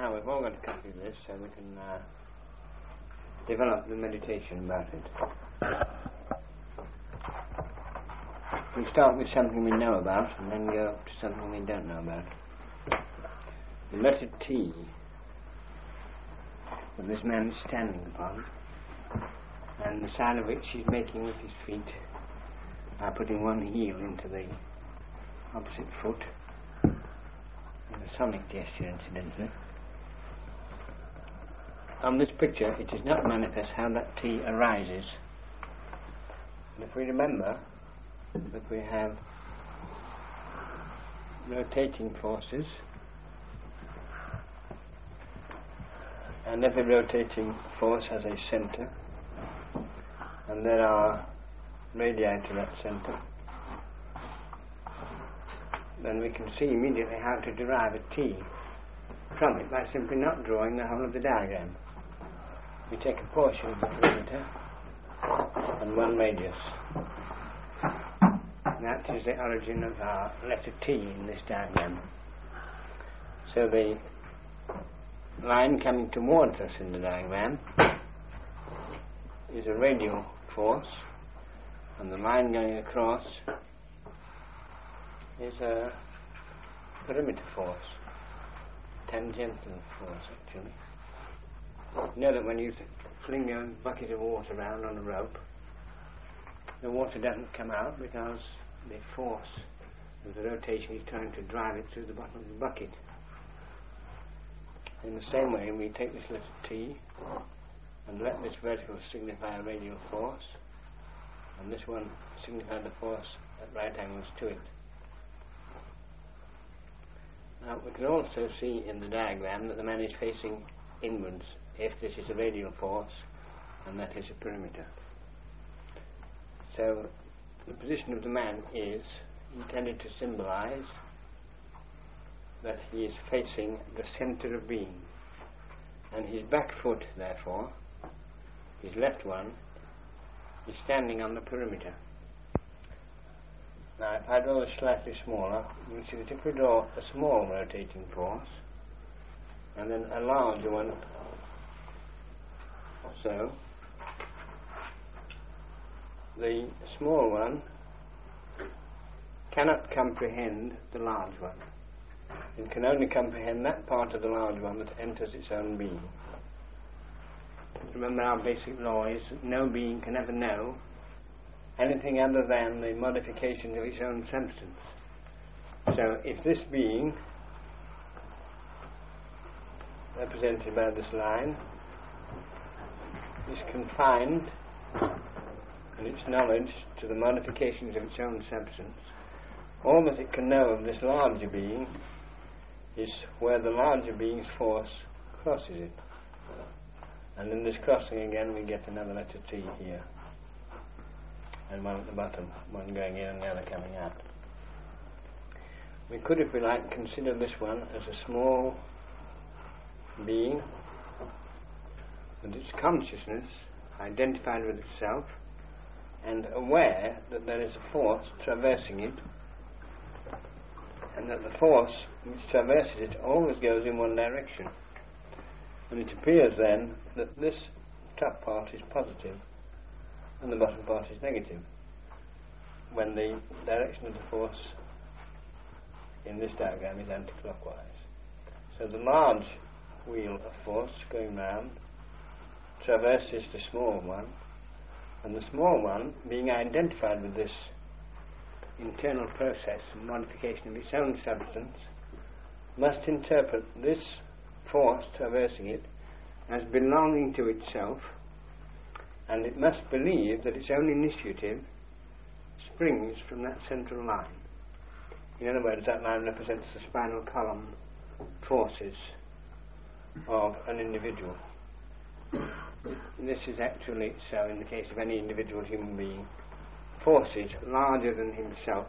Now we've all got a copy of this so we can develop the meditation about it. We start with something we know about and then go to something we don't know about. The letter T that this man is standing upon, and the sign of which he's making with his feet by putting one heel into the opposite foot, in a sonic gesture incidentally. On this picture it is not manifest how that T arises. And if we remember that we have rotating forces, and every rotating force has a centre, and there are radii to that centre, then we can see immediately how to derive a T from it by simply not drawing the whole of the diagram. We take a portion of the perimeter and one radius. That is the origin of our letter T in this diagram. So the line coming towards us in the diagram is a radial force, and the line going across is a perimeter force, tangential force actually. You know that when you fling a bucket of water around on a rope, the water doesn't come out because the force of the rotation is trying to drive it through the bottom of the bucket. In the same way, we take this letter T and let this vertical signify a radial force, and this one signify the force at right angles to it. Now we can also see in the diagram that the man is facing inwards, if this is a radial force and that is a perimeter. So the position of the man is intended to symbolize that he is facing the centre of being, and his back foot, therefore, his left one, is standing on the perimeter. Now if I draw this slightly smaller, you see that if we draw a small rotating force and then a larger one, so the small one cannot comprehend the large one. It can only comprehend that part of the large one that enters its own being. Remember, our basic law is that no being can ever know anything other than the modification of its own substance. So if this being, represented by this line, is confined in its knowledge to the modifications of its own substance, all that it can know of this larger being is where the larger being's force crosses it. And in this crossing again we get another letter T here, and one at the bottom, one going in and the other coming out. We could, if we like, consider this one as a small being with its consciousness identified with itself and aware that there is a force traversing it, and that the force which traverses it always goes in one direction. And it appears then that this top part is positive and the bottom part is negative, when the direction of the force in this diagram is anti-clockwise. So the large wheel of force going round traverses the small one, and the small one, being identified with this internal process and modification of its own substance, must interpret this force traversing it as belonging to itself, and it must believe that its own initiative springs from that central line. In other words, that line represents the spinal column forces of an individual. This is actually so in the case of any individual human being. Forces larger than himself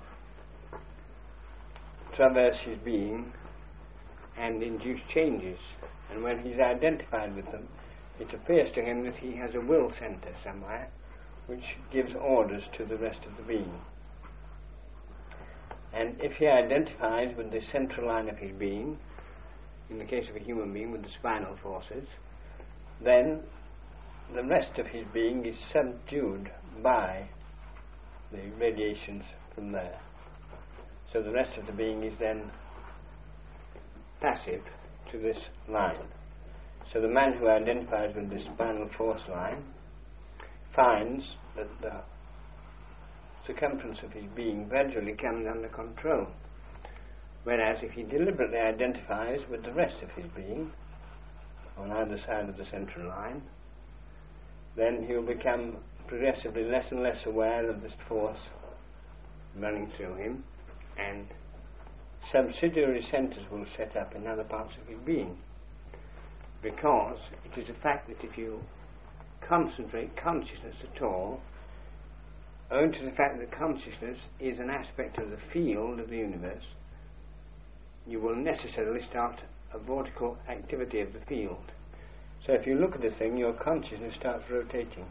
traverse his being and induce changes, and when he's identified with them, it appears to him that he has a will centre somewhere which gives orders to the rest of the being. And if he identifies with the central line of his being, in the case of a human being with the spinal forces, then the rest of his being is subdued by the radiations from there. So the rest of the being is then passive to this line. So the man who identifies with the spinal force line finds that the circumference of his being gradually comes under control. Whereas if he deliberately identifies with the rest of his being on either side of the central line, then he will become progressively less and less aware of this force running through him, and subsidiary centres will set up in other parts of his being, because it is a fact that if you concentrate consciousness at all, owing to the fact that consciousness is an aspect of the field of the universe, you will necessarily start a vortical activity of the field. So if you look at a thing, your consciousness starts rotating.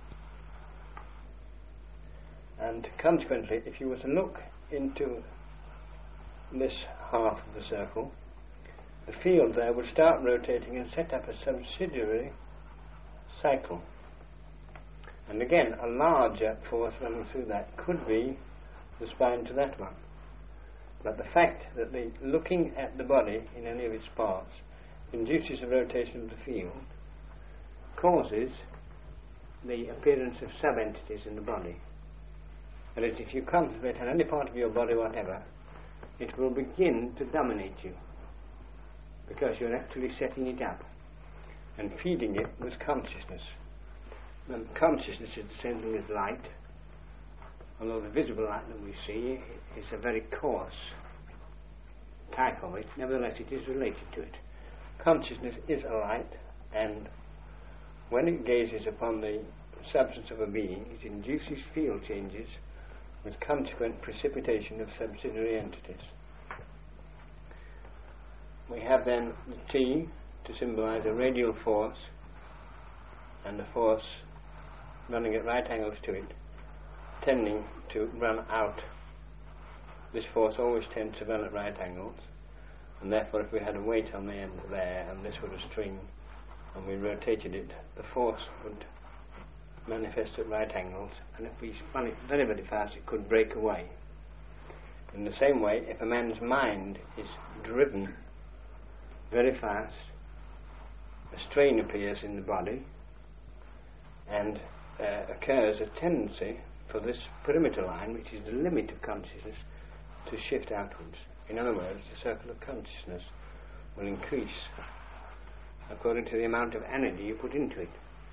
And consequently, if you were to look into this half of the circle, the field there would start rotating and set up a subsidiary cycle. And again, a larger force running through that could be the spine to that one. But the fact that the looking at the body in any of its parts induces a rotation of the field causes the appearance of sub-entities in the body. And if you concentrate on any part of your body whatever, it will begin to dominate you, because you're actually setting it up and feeding it with consciousness. And consciousness is the same thing as light, although the visible light that we see is a very coarse type of it. Nevertheless, it is related to it. Consciousness is a light, and when it gazes upon the substance of a being, it induces field changes with consequent precipitation of subsidiary entities. We have then the T to symbolize a radial force and a force running at right angles to it, tending to run out. This force always tends to run at right angles, and therefore if we had a weight on the end there and this were a string and we rotated it, the force would manifest at right angles, and if we spun it very, very fast it could break away. In the same way, if a man's mind is driven very fast, a strain appears in the body, and occurs a tendency for this perimeter line, which is the limit of consciousness, to shift outwards. In other words, the circle of consciousness will increase according to the amount of energy you put into it.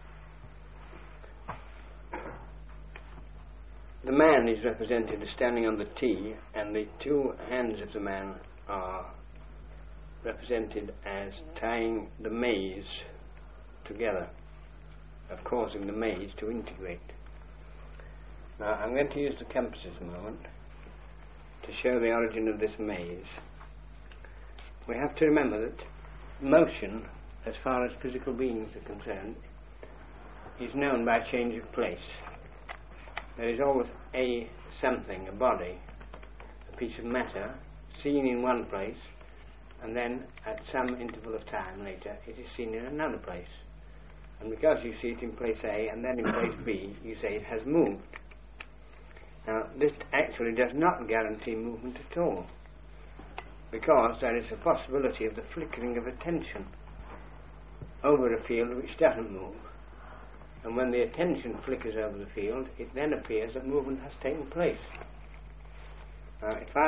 The man is represented as standing on the T, and the two hands of the man are represented as tying the maze together, of causing the maze to integrate. Now I'm going to use the compasses a moment to show the origin of this maze. We have to remember that motion, as far as physical beings are concerned, is known by change of place. There is always a something, a body, a piece of matter, seen in one place, and then at some interval of time later it is seen in another place. And because you see it in place A and then in place B, you say it has moved. Now, this actually does not guarantee movement at all, because there is a possibility of the flickering of attention over a field which doesn't move. And when the attention flickers over the field, it then appears that movement has taken place. Now, if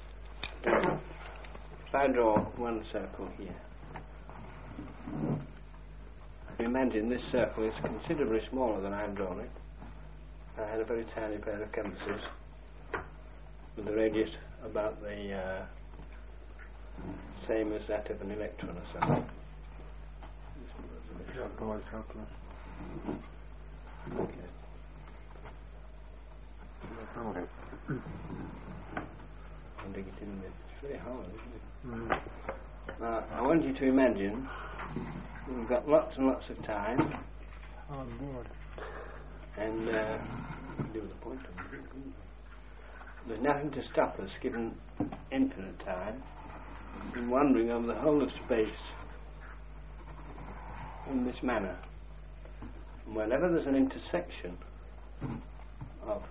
I draw one circle here, imagine this circle is considerably smaller than I've drawn it. I had a very tiny pair of compasses with a radius about the same as that of an electron or something. Okay. I'll dig it in a bit. It's very hard, isn't it? Now, I want you to imagine we've got lots and lots of time. On board. And do the point. There's nothing to stop us, given infinite time, from wandering over the whole of space in this manner. And whenever there's an intersection of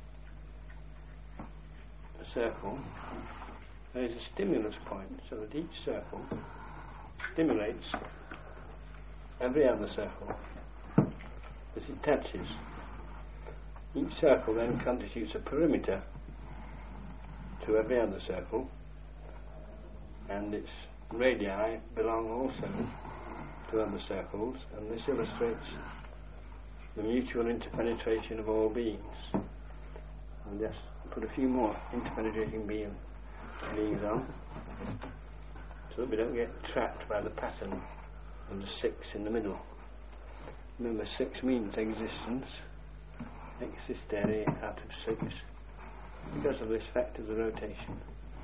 a circle, there is a stimulus point, so that each circle stimulates every other circle as it touches. Each circle then constitutes a perimeter to every other circle, and its radii belong also to other circles, and this illustrates the mutual interpenetration of all beings. I'll just put a few more interpenetrating beings on, so that we don't get trapped by the pattern of the 6 in the middle. Remember, 6 means existence, existere out of 6, because of this fact of the rotation.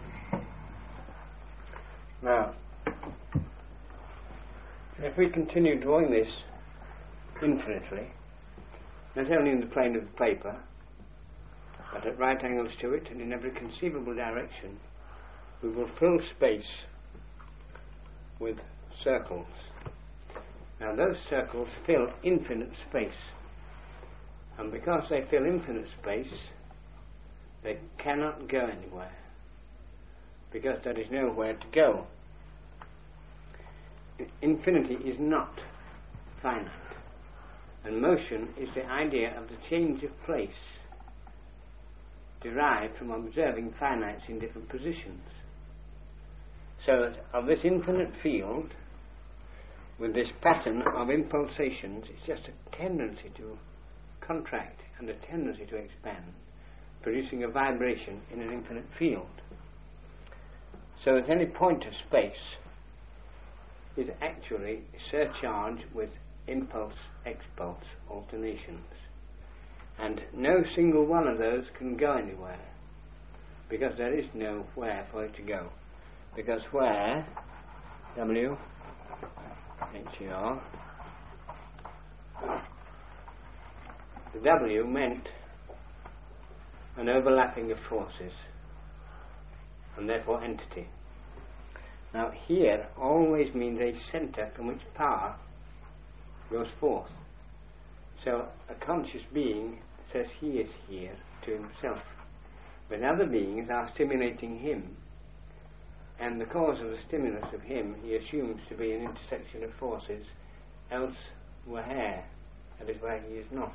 Now, if we continue drawing this infinitely, not only in the plane of the paper, but at right angles to it and in every conceivable direction, we will fill space with circles. Now those circles fill infinite space, and because they fill infinite space, they cannot go anywhere, because there is nowhere to go. Infinity is not finite, and motion is the idea of the change of place derived from observing finites in different positions. So that of this infinite field, with this pattern of impulsations, it's just a tendency to contract and a tendency to expand, producing a vibration in an infinite field. So that any point of space is actually surcharged with impulse-expulse alternations. And no single one of those can go anywhere, because there is nowhere for it to go. Because where, W, H-E-R, the W meant an overlapping of forces, and therefore entity. Now here always means a centre from which power goes forth. So a conscious being says he is here to himself, but other beings are stimulating him, and the cause of the stimulus of him he assumes to be an intersection of forces elsewhere, that is where he is not.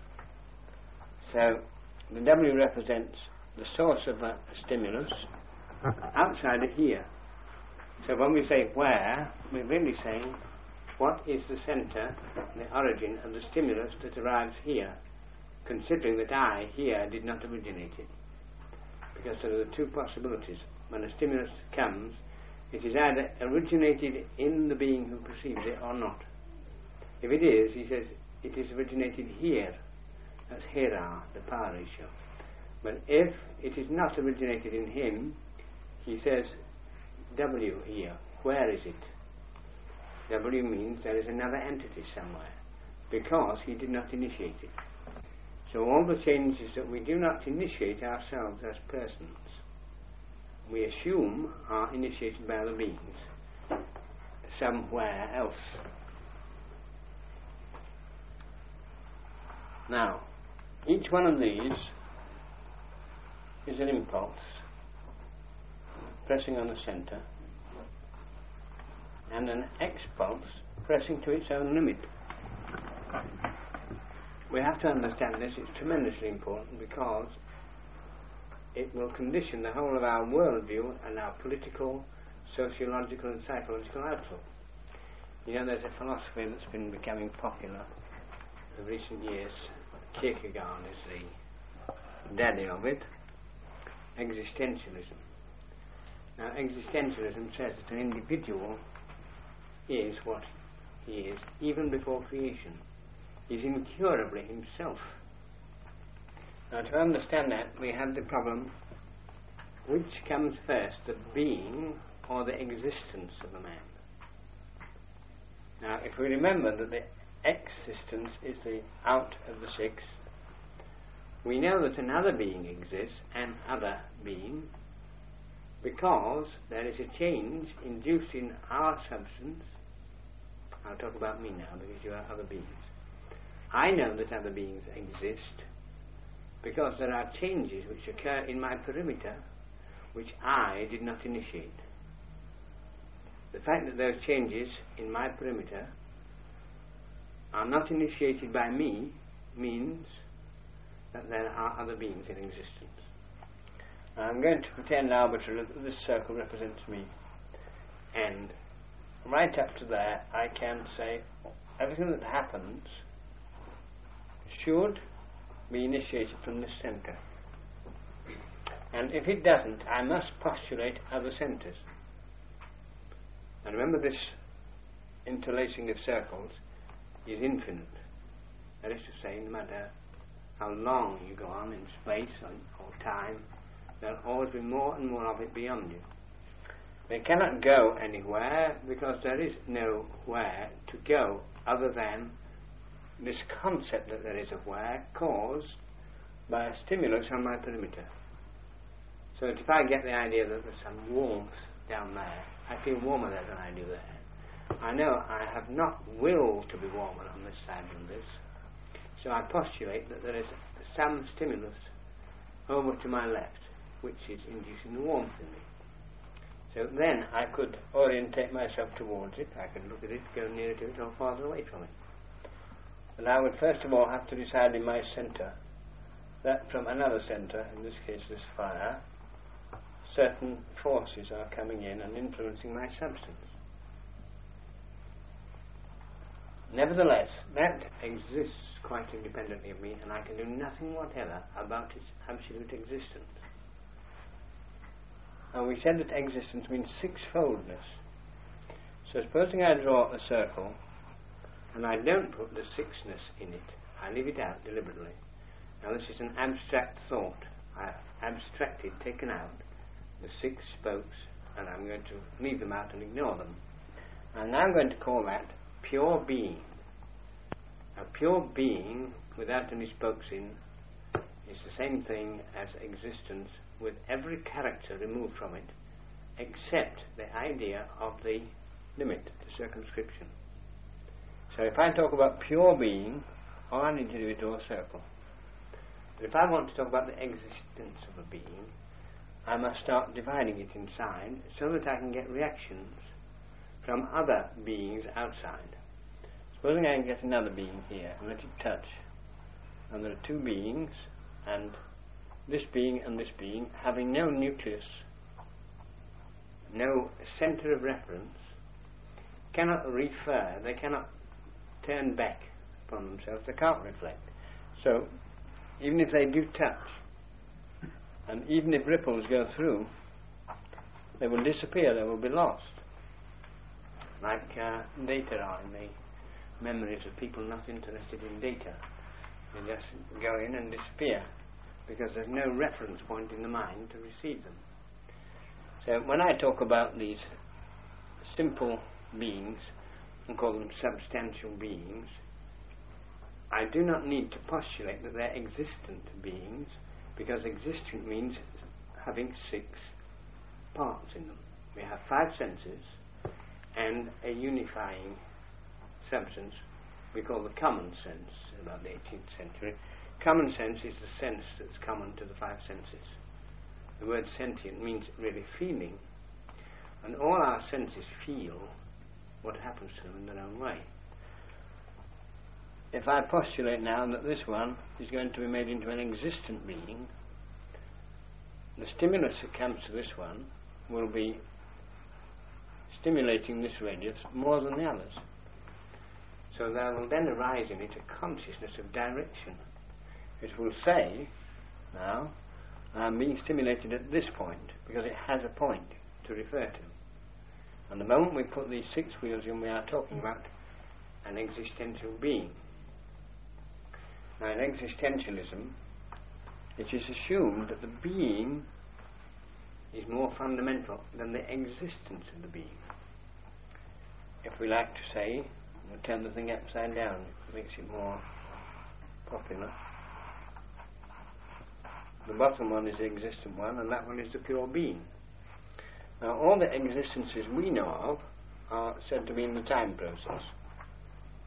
So the W represents the source of a stimulus outside of here. So when we say where, we're really saying what is the centre, the origin of the stimulus that arrives here, considering that I here did not originate it. Because there are the two possibilities. When a stimulus comes, it is either originated in the being who perceives it or not. If it is, he says, it is originated here. That's hera, the power ratio. But if it is not originated in him, he says, W here, where is it? W means there is another entity somewhere, because he did not initiate it. So all the changes that we do not initiate ourselves as persons, we assume are initiated by other beings somewhere else. Now, each one of these is an impulse pressing on the centre, and an expulse pressing to its own limit. We have to understand this. It's tremendously important, because it will condition the whole of our worldview and our political, sociological and psychological outlook. You know, there's a philosophy that's been becoming popular in recent years. Kierkegaard is the daddy of it. Existentialism. Now, existentialism says that an individual is what he is, even before creation. He's incurably himself. Now, to understand that, we have the problem, which comes first, the being or the existence of a man? Now, if we remember that the existence is the out of the 6, we know that another being exists, an other being, because there is a change induced in our substance I'll talk about me now because you are other beings. I know that other beings exist because there are changes which occur in my perimeter which I did not initiate. The fact that those changes in my perimeter are not initiated by me means that there are other beings in existence. I'm going to pretend arbitrarily that this circle represents me, and right up to there I can say everything that happens should be initiated from this centre, and if it doesn't, I must postulate other centres. And remember, this interlacing of circles is infinite. That is to say, no matter how long you go on in space or time, there will always be more and more of it beyond you. They cannot go anywhere because there is nowhere to go other than this concept that there is of where caused by a stimulus on my perimeter. So that if I get the idea that there's some warmth down there, I feel warmer there than I do there. I know I have not will to be warmer on this side than this, so I postulate that there is some stimulus over to my left which is inducing the warmth in me. So then I could orientate myself towards it, I could look at it, go nearer to it or farther away from it. But I would first of all have to decide in my centre that from another centre, in this case this fire, certain forces are coming in and influencing my substance. Nevertheless, that exists quite independently of me, and I can do nothing whatever about its absolute existence. And we said that existence means sixfoldness. So supposing I draw a circle, and I don't put the sixness in it, I leave it out deliberately. Now this is an abstract thought. I have abstracted, taken out the 6 spokes, and I'm going to leave them out and ignore them. And I'm going to call that pure being. A pure being without any spokes in is the same thing as existence with every character removed from it except the idea of the limit, the circumscription. So if I talk about pure being, all I need to do is draw a circle. But if I want to talk about the existence of a being, I must start dividing it inside so that I can get reactions from other beings outside. Supposing I can get another being here and let it touch, and there are 2 beings, and this being and this being having no nucleus, no centre of reference, cannot refer, they cannot turn back upon themselves, they can't reflect. So even if they do touch, and even if ripples go through, they will disappear, they will be lost. Like data are in the memories of people not interested in data. They just go in and disappear because there's no reference point in the mind to receive them. So when I talk about these simple beings and call them substantial beings, I do not need to postulate that they're existent beings, because existent means having 6 parts in them. We have 5 senses and a unifying substance we call the common sense, about the 18th century. Common sense is the sense that's common to the 5 senses. The word sentient means really feeling, and all our senses feel what happens to them in their own way. If I postulate now that this one is going to be made into an existent being, the stimulus that comes to this one will be stimulating this radius more than the others. So there will then arise in it a consciousness of direction. It will say, now, I'm being stimulated at this point, because it has a point to refer to. And the moment we put these 6 wheels in, we are talking about an existential being. Now in existentialism, it is assumed that the being is more fundamental than the existence of the being. If we like to say, we'll turn the thing upside down, it makes it more popular. The bottom one is the existent one, and that one is the pure being. Now all the existences we know of are said to be in the time process.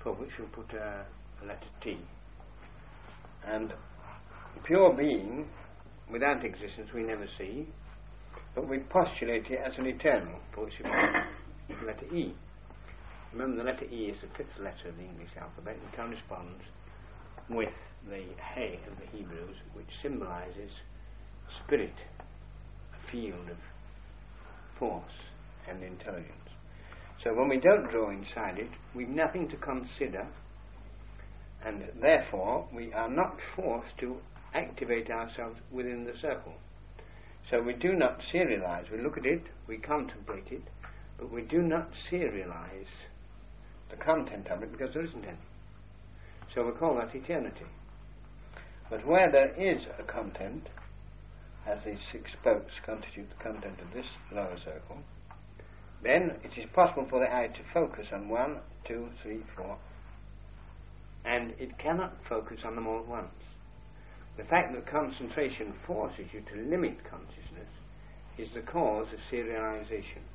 for which we put a letter T. And pure being, without existence, we never see, but we postulate it as an eternal, for which we put the letter E. Remember, the letter E is the fifth letter of the English alphabet and corresponds with the He of the Hebrews, which symbolises spirit, a field of force and intelligence. So when we don't draw inside it, we've nothing to consider, and therefore we are not forced to activate ourselves within the circle. So we do not serialize. We look at it, we contemplate it, but we do not serialize the content of it because there isn't any. So we call that eternity. But where there is a content, as these 6 spokes constitute the content of this lower circle, then it is possible for the eye to focus on 1, 2, 3, 4, and it cannot focus on them all at once. The fact that concentration forces you to limit consciousness is the cause of serialization.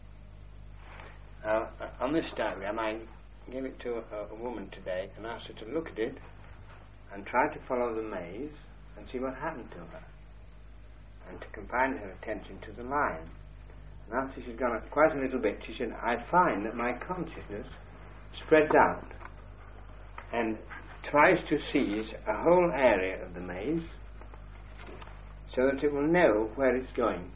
Now, on this diagram, I gave it to a woman today and asked her to look at it and try to follow the maze and see what happened to her, and to confine her attention to the line. And after she'd gone up quite a little bit, she said, I find that my consciousness spreads out and tries to seize a whole area of the maze so that it will know where it's going.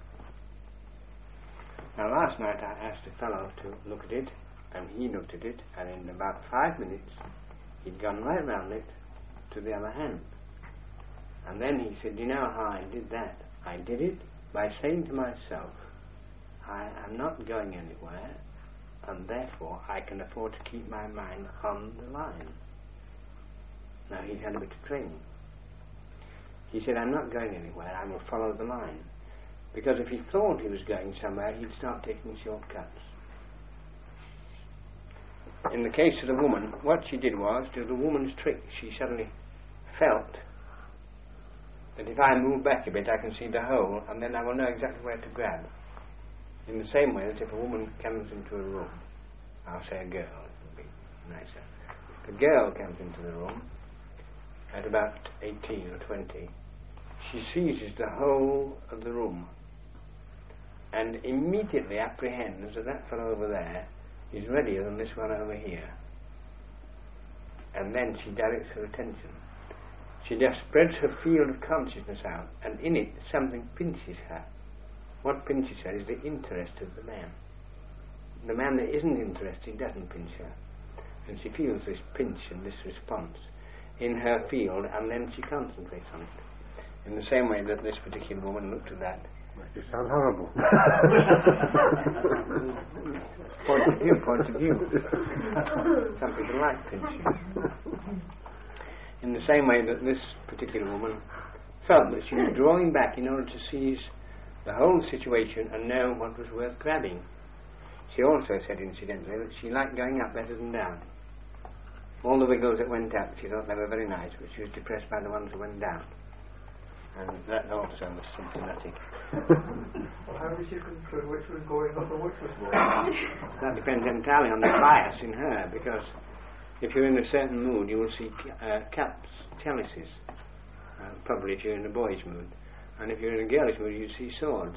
Now, last night I asked a fellow to look at it, and he looked at it, and in about 5 minutes he'd gone right round it to the other hand. And then he said, you know how I did that? I did it by saying to myself, I am not going anywhere, and therefore I can afford to keep my mind on the line. Now, he'd had a bit of training. He said, I'm not going anywhere, I will follow the line. Because if he thought he was going somewhere, he'd start taking shortcuts. In the case of the woman, what she did was do the woman's trick. She suddenly felt that if I move back a bit, I can see the hole, and then I will know exactly where to grab. In the same way that if a woman comes into a room, I'll say a girl, it would be nicer. If a girl comes into the room at about 18 or 20, she seizes the whole of the room and immediately apprehends that that fellow over there is readier than this one over here. And then she directs her attention. She just spreads her field of consciousness out, and in it something pinches her. What pinches her is the interest of the man. The man that isn't interested doesn't pinch her. And she feels this pinch and this response in her field, and then she concentrates on it. In the same way that this particular woman looked at that. You sound horrible. Point of view. Some people like pinching. In the same way that this particular woman felt that she was drawing back in order to seize the whole situation and know what was worth grabbing. She also said, incidentally, that she liked going up better than down. All the wiggles that went up, she thought they were very nice, but she was depressed by the ones that went down. And that also was symptomatic. Well, how did you conclude which was going up and which was going? That depends entirely on the bias in her, because if you're in a certain mood, you will see cups, chalices, probably if you're in a boy's mood. And if you're in a girlish mood, you see swords.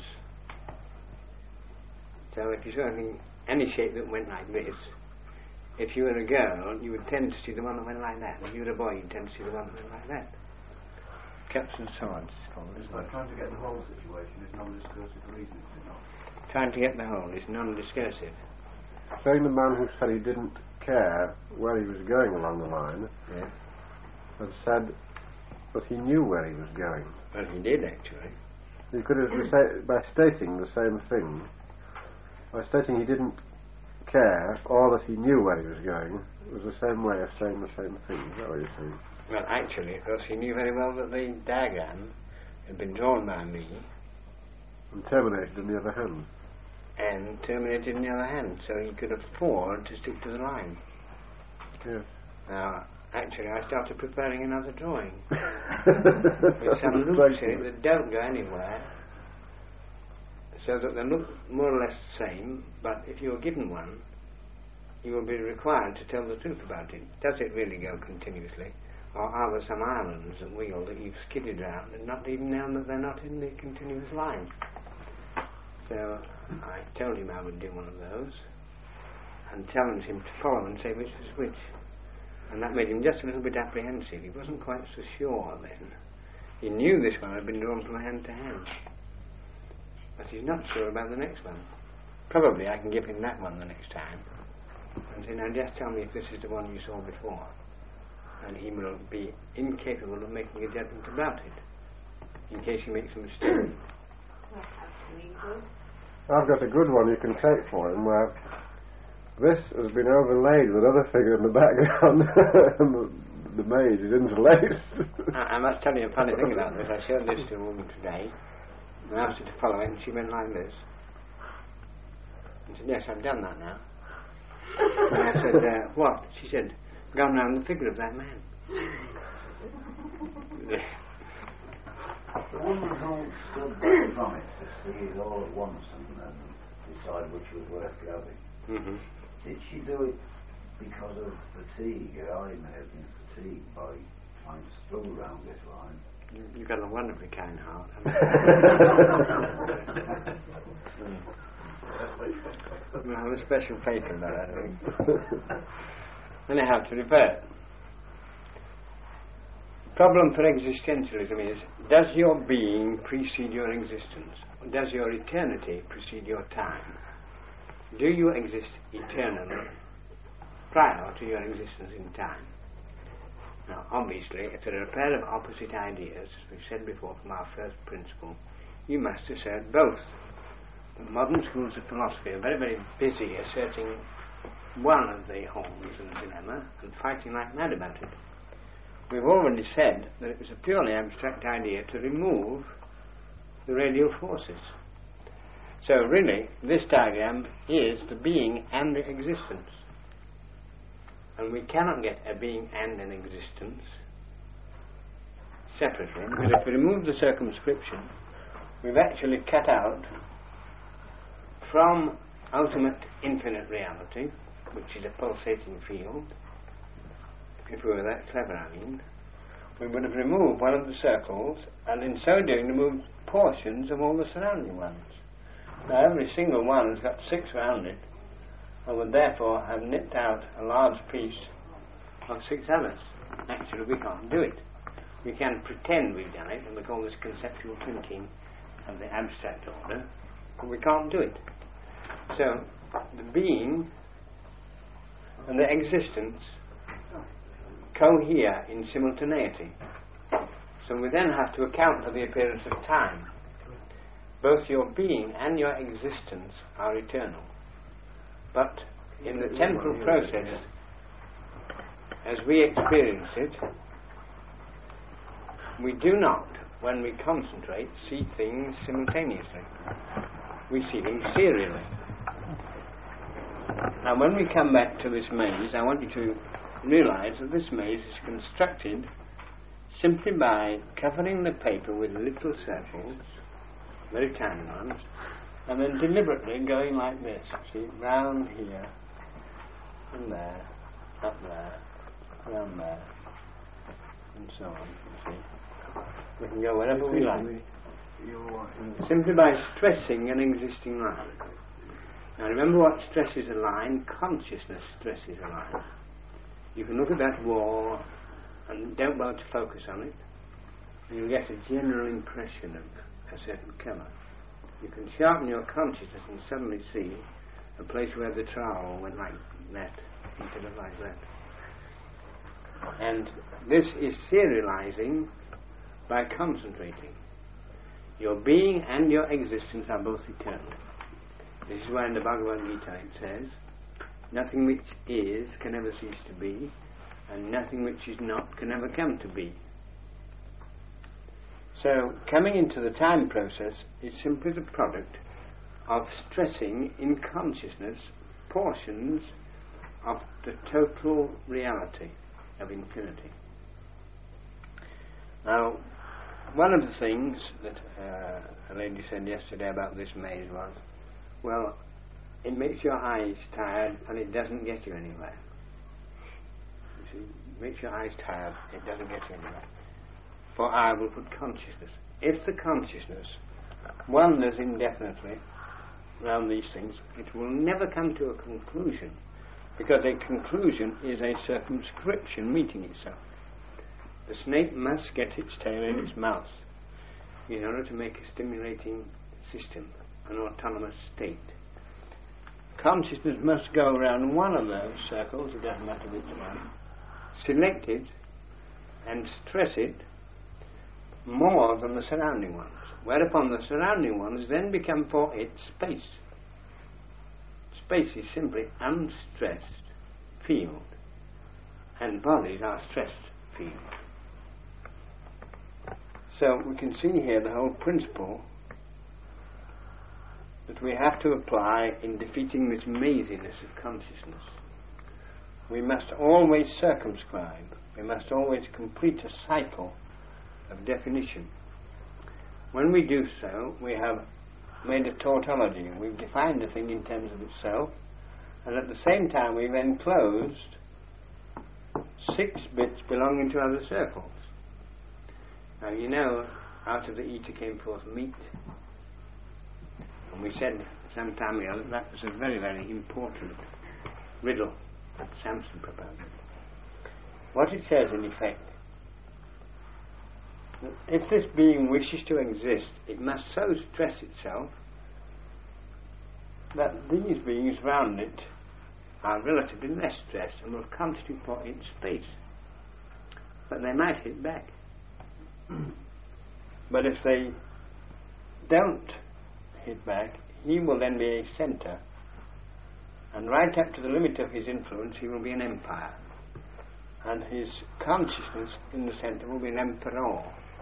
So if you saw any shape that went like this, if you were a girl, you would tend to see the one that went like that. If you were a boy, you'd tend to see the one that went like that. Cups and swords, it's called. But trying to get the whole situation is non-discursive reason, is it not? Trying to get the whole is non-discursive. Saying the man who said he didn't care where he was going along the line, Yes. had said that he knew where he was going. Well, he did, actually. He could have, by stating the same thing, by stating he didn't care or that he knew where he was going, it was the same way of saying the same thing. Is that what you're saying? Well, actually, of course, he knew very well that the diagram had been drawn by me And terminated in the other hand. and terminated in the other hand, so he could afford to stick to the line. Yes. Now, actually, I started preparing another drawing with some loops in it that don't go anywhere, so that they look more or less the same, but if you're given one, you will be required to tell the truth about it. Does it really go continuously? Or are there some islands that wheel that you've skidded around and not even known that they're not in the continuous line? So I told him I would do one of those and challenged him to follow and say which was which. And that made him just a little bit apprehensive. He wasn't quite so sure then. He knew this one had been drawn from hand to hand, but he's not sure about the next one. Probably I can give him that one the next time and say, now just tell me if this is the one you saw before. And he will be incapable of making a judgment about it, in case he makes a mistake. I've got a good one you can take for him, where this has been overlaid with another figure in the background, and the maze is interlaced. I must tell you a funny thing about this. I showed this to a woman today, and I asked her to follow it, and she went like this. And said, yes, I've done that now. And I said, what? She said, gone round the figure of that man. The woman who stood from it to see it all at once and then decide which was worth grabbing, did she do it because of fatigue? Her eye may have been fatigued by trying to struggle around this line. You've got a wonderfully kind heart. I have a special faith in that, I think. And I have to revert. Problem for existentialism is, does your being precede your existence? Does your eternity precede your time? Do you exist eternally prior to your existence in time? Now, obviously, if there are a pair of opposite ideas, as we've said before from our first principle, you must assert both. The modern schools of philosophy are very, very busy asserting one of the holes in the dilemma and fighting like mad about it. We've already said that it was a purely abstract idea to remove the radial forces. So really, this diagram is the being and the existence. And we cannot get a being and an existence separately, because if we remove the circumscription, we've actually cut out from ultimate infinite reality, which is a pulsating field. If we were that clever, I mean, we would have removed one of the circles, and in so doing removed portions of all the surrounding ones. Now every single one has got 6 round it, and would therefore have nipped out a large piece of 6 others. Actually, we can't do it. We can pretend we've done it, and we call this conceptual thinking of the abstract order, but we can't do it. So, the being and the existence cohere in simultaneity. So we then have to account for the appearance of time. Both your being and your existence are eternal. But in the temporal process, as we experience it, we do not, when we concentrate, see things simultaneously. We see them serially. Now when we come back to this maze, I want you to realize that this maze is constructed simply by covering the paper with little circles, very tiny ones, and then deliberately going like this, see, round here, and there, up there, round there, and so on, you see. We can go wherever we like, simply by stressing an existing line. Now remember what stresses a line? Consciousness stresses a line. You can look at that wall and don't bother to focus on it, and you'll get a general impression of a certain colour. You can sharpen your consciousness and suddenly see a place where the trowel went like that instead of like that. And this is serializing by concentrating. Your being and your existence are both eternal. This is why in the Bhagavad Gita it says, nothing which is can ever cease to be, and nothing which is not can ever come to be. So, coming into the time process is simply the product of stressing in consciousness portions of the total reality of infinity. Now, one of the things that a lady said yesterday about this maze was, well, it makes your eyes tired and it doesn't get you anywhere. You see, it makes your eyes tired, it doesn't get you anywhere. For I will put consciousness. If the consciousness wanders indefinitely around these things, it will never come to a conclusion, because a conclusion is a circumscription meeting itself. The snake must get its tail in its mouth in order to make a stimulating system, an autonomous state. Consciousness must go around one of those circles, it doesn't matter which one, select it and stress it more than the surrounding ones, whereupon the surrounding ones then become for it space. Space is simply unstressed field, and bodies are stressed field. So we can see here the whole principle that we have to apply in defeating this maziness of consciousness. We must always circumscribe, we must always complete a cycle of definition. When we do so, we have made a tautology. We've defined a thing in terms of itself, and at the same time we've enclosed 6 bits belonging to other circles. Now you know, out of the eater came forth meat, and we said some time ago that was a very, very important riddle that Samson proposed. What it says in effect, if this being wishes to exist, it must so stress itself that these beings round it are relatively less stressed and will constitute for it space. But they might hit back. But if they don't hit back, he will then be a centre, and right up to the limit of his influence he will be an empire, and his consciousness in the centre will be an emperor.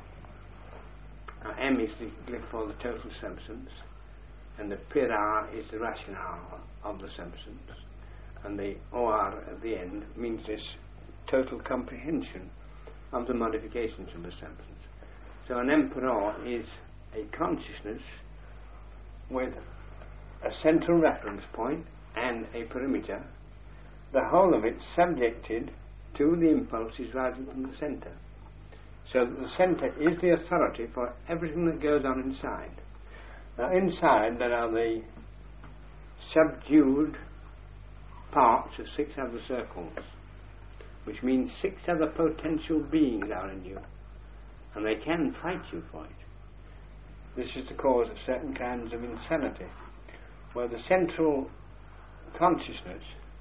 Now, M is the glyph for the total substance, and the Pira is the rationale of the substance, and the OR at the end means this total comprehension of the modifications of the substance. So an emperor is a consciousness with a central reference point and a perimeter, the whole of it subjected to the impulses rising from the centre. So that the centre is the authority for everything that goes on inside. Now inside there are the subdued parts of 6 other circles, which means 6 other potential beings are in you, and they can fight you for it. This is the cause of certain kinds of insanity, where the central consciousness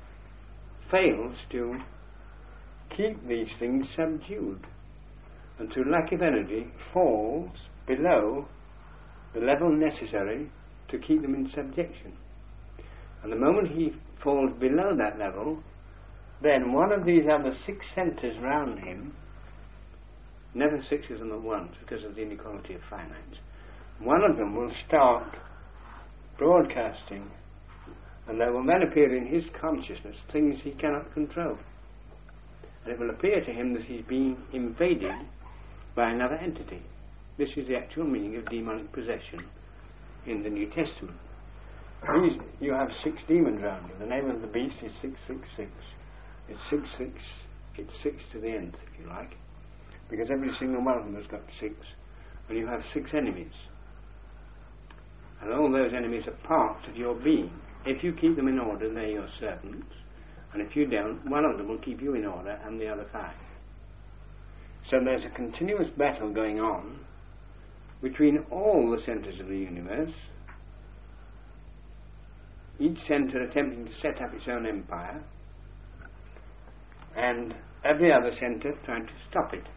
fails to keep these things subdued, and through lack of energy falls below the level necessary to keep them in subjection. And the moment he falls below that level, then one of these other 6 centres round him, never 6 of them at once because of the inequality of finite, one of them will start broadcasting, and there will then appear in his consciousness things he cannot control. And it will appear to him that he's being invaded by another entity. This is the actual meaning of demonic possession in the New Testament. You have 6 demons around you. The name of the beast is 666. It's 66. It's 6 to the nth, if you like, because every single one of them has got 6, and you have 6 enemies. And all those enemies are parts of your being. If you keep them in order, they're your servants, and if you don't, one of them will keep you in order and the other 5. So there's a continuous battle going on between all the centres of the universe, each centre attempting to set up its own empire, and every other centre trying to stop it.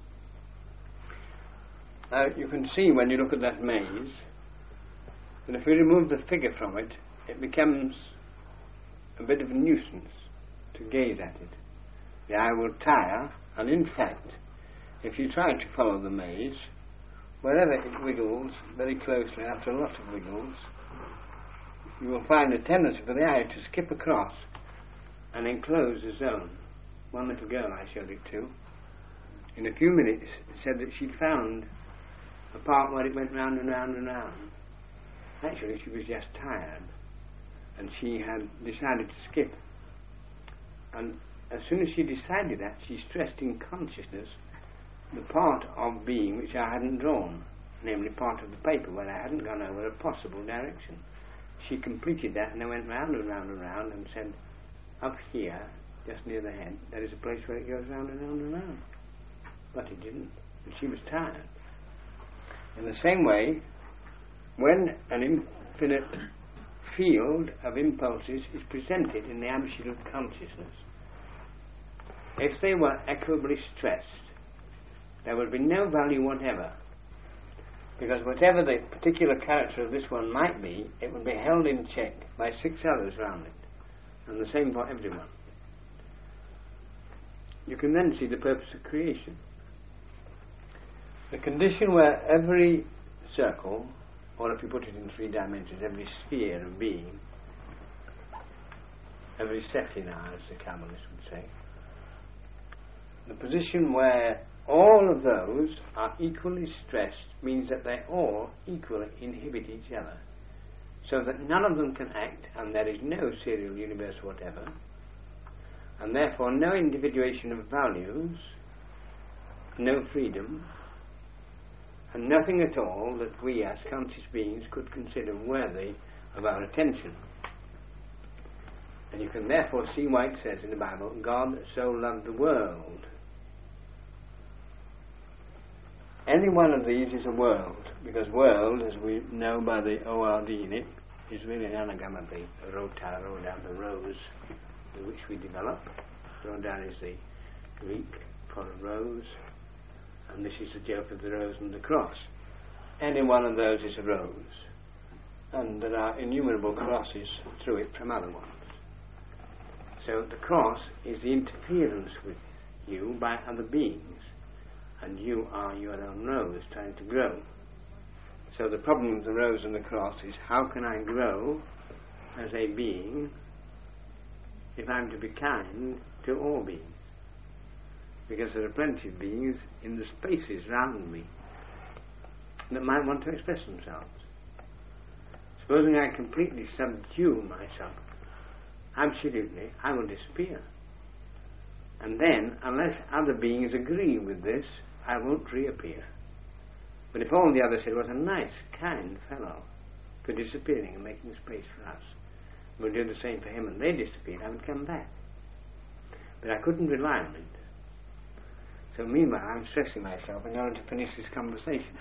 Now you can see when you look at that maze that if you remove the figure from it, it becomes a bit of a nuisance to gaze at it. The eye will tire, and in fact, if you try to follow the maze, wherever it wiggles very closely after a lot of wiggles, you will find a tendency for the eye to skip across and enclose the zone. One little girl I showed it to, in a few minutes, said that she'd found a part where it went round and round and round. Actually, she was just tired, and she had decided to skip. And as soon as she decided that, she stressed in consciousness the part of being which I hadn't drawn, namely part of the paper where I hadn't gone over a possible direction. She completed that and I went round and round and round and said, up here, just near the head, there is a place where it goes round and round and round. But it didn't, and she was tired. In the same way, when an infinite field of impulses is presented in the absolute consciousness, if they were equably stressed, there would be no value whatever, because whatever the particular character of this one might be, it would be held in check by 6 others round it, and the same for everyone. You can then see the purpose of creation. The condition where every circle, or if you put it in 3 dimensions, every sphere of being, every Sefina, as the Kabbalists would say, the position where all of those are equally stressed means that they all equally inhibit each other, so that none of them can act, and there is no serial universe whatever, and therefore no individuation of values, no freedom, and nothing at all that we as conscious beings could consider worthy of our attention. And you can therefore see why it says in the Bible, God so loved the world. Any one of these is a world, because world, as we know by the ORD in it, is really an anagram of the rota, the rose, which we develop. Rhoda is the Greek for a rose, and this is the joke of the rose and the cross. Any one of those is a rose, and there are innumerable crosses through it from other ones. So the cross is the interference with you by other beings, and you are your own rose trying to grow. So the problem with the rose and the cross is, how can I grow as a being if I'm to be kind to all beings? Because there are plenty of beings in the spaces round me that might want to express themselves. Supposing I completely subdue myself, absolutely, I will disappear. And then, unless other beings agree with this, I won't reappear. But if all the others said, what a nice, kind fellow for disappearing and making space for us, we'll do the same for him, and they disappeared, I would come back. But I couldn't rely on it. So meanwhile, I'm stressing myself in order to finish this conversation.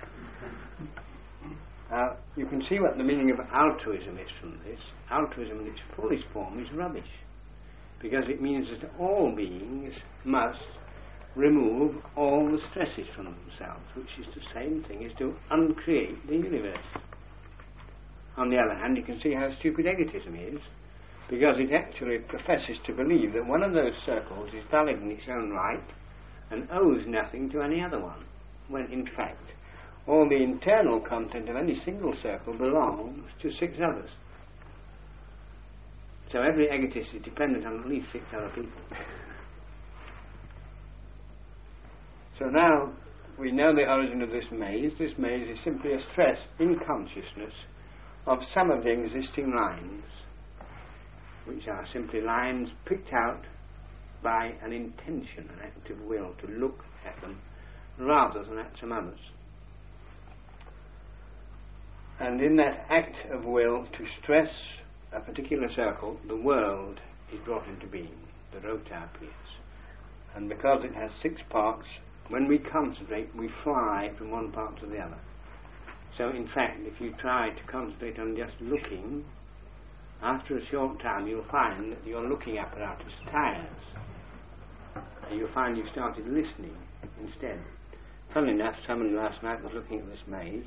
Now, you can see what the meaning of altruism is from this. Altruism in its fullest form is rubbish, because it means that all beings must remove all the stresses from themselves, which is the same thing as to uncreate the universe. On the other hand, you can see how stupid egotism is, because it actually professes to believe that one of those circles is valid in its own right and owes nothing to any other one, when in fact all the internal content of any single circle belongs to 6 others. So every egotist is dependent on at least 6 other people. So now we know the origin of this maze. This maze is simply a stress in consciousness of some of the existing lines, which are simply lines picked out by an intention, an act of will, to look at them rather than at some others. And in that act of will to stress a particular circle, the world is brought into being, the rota appears. And because it has 6 parts, when we concentrate, we fly from one part to the other. So in fact, if you try to concentrate on just looking, after a short time you'll find that your looking apparatus tires, and you'll find you've started listening instead. Funnily enough, someone last night was looking at this maze,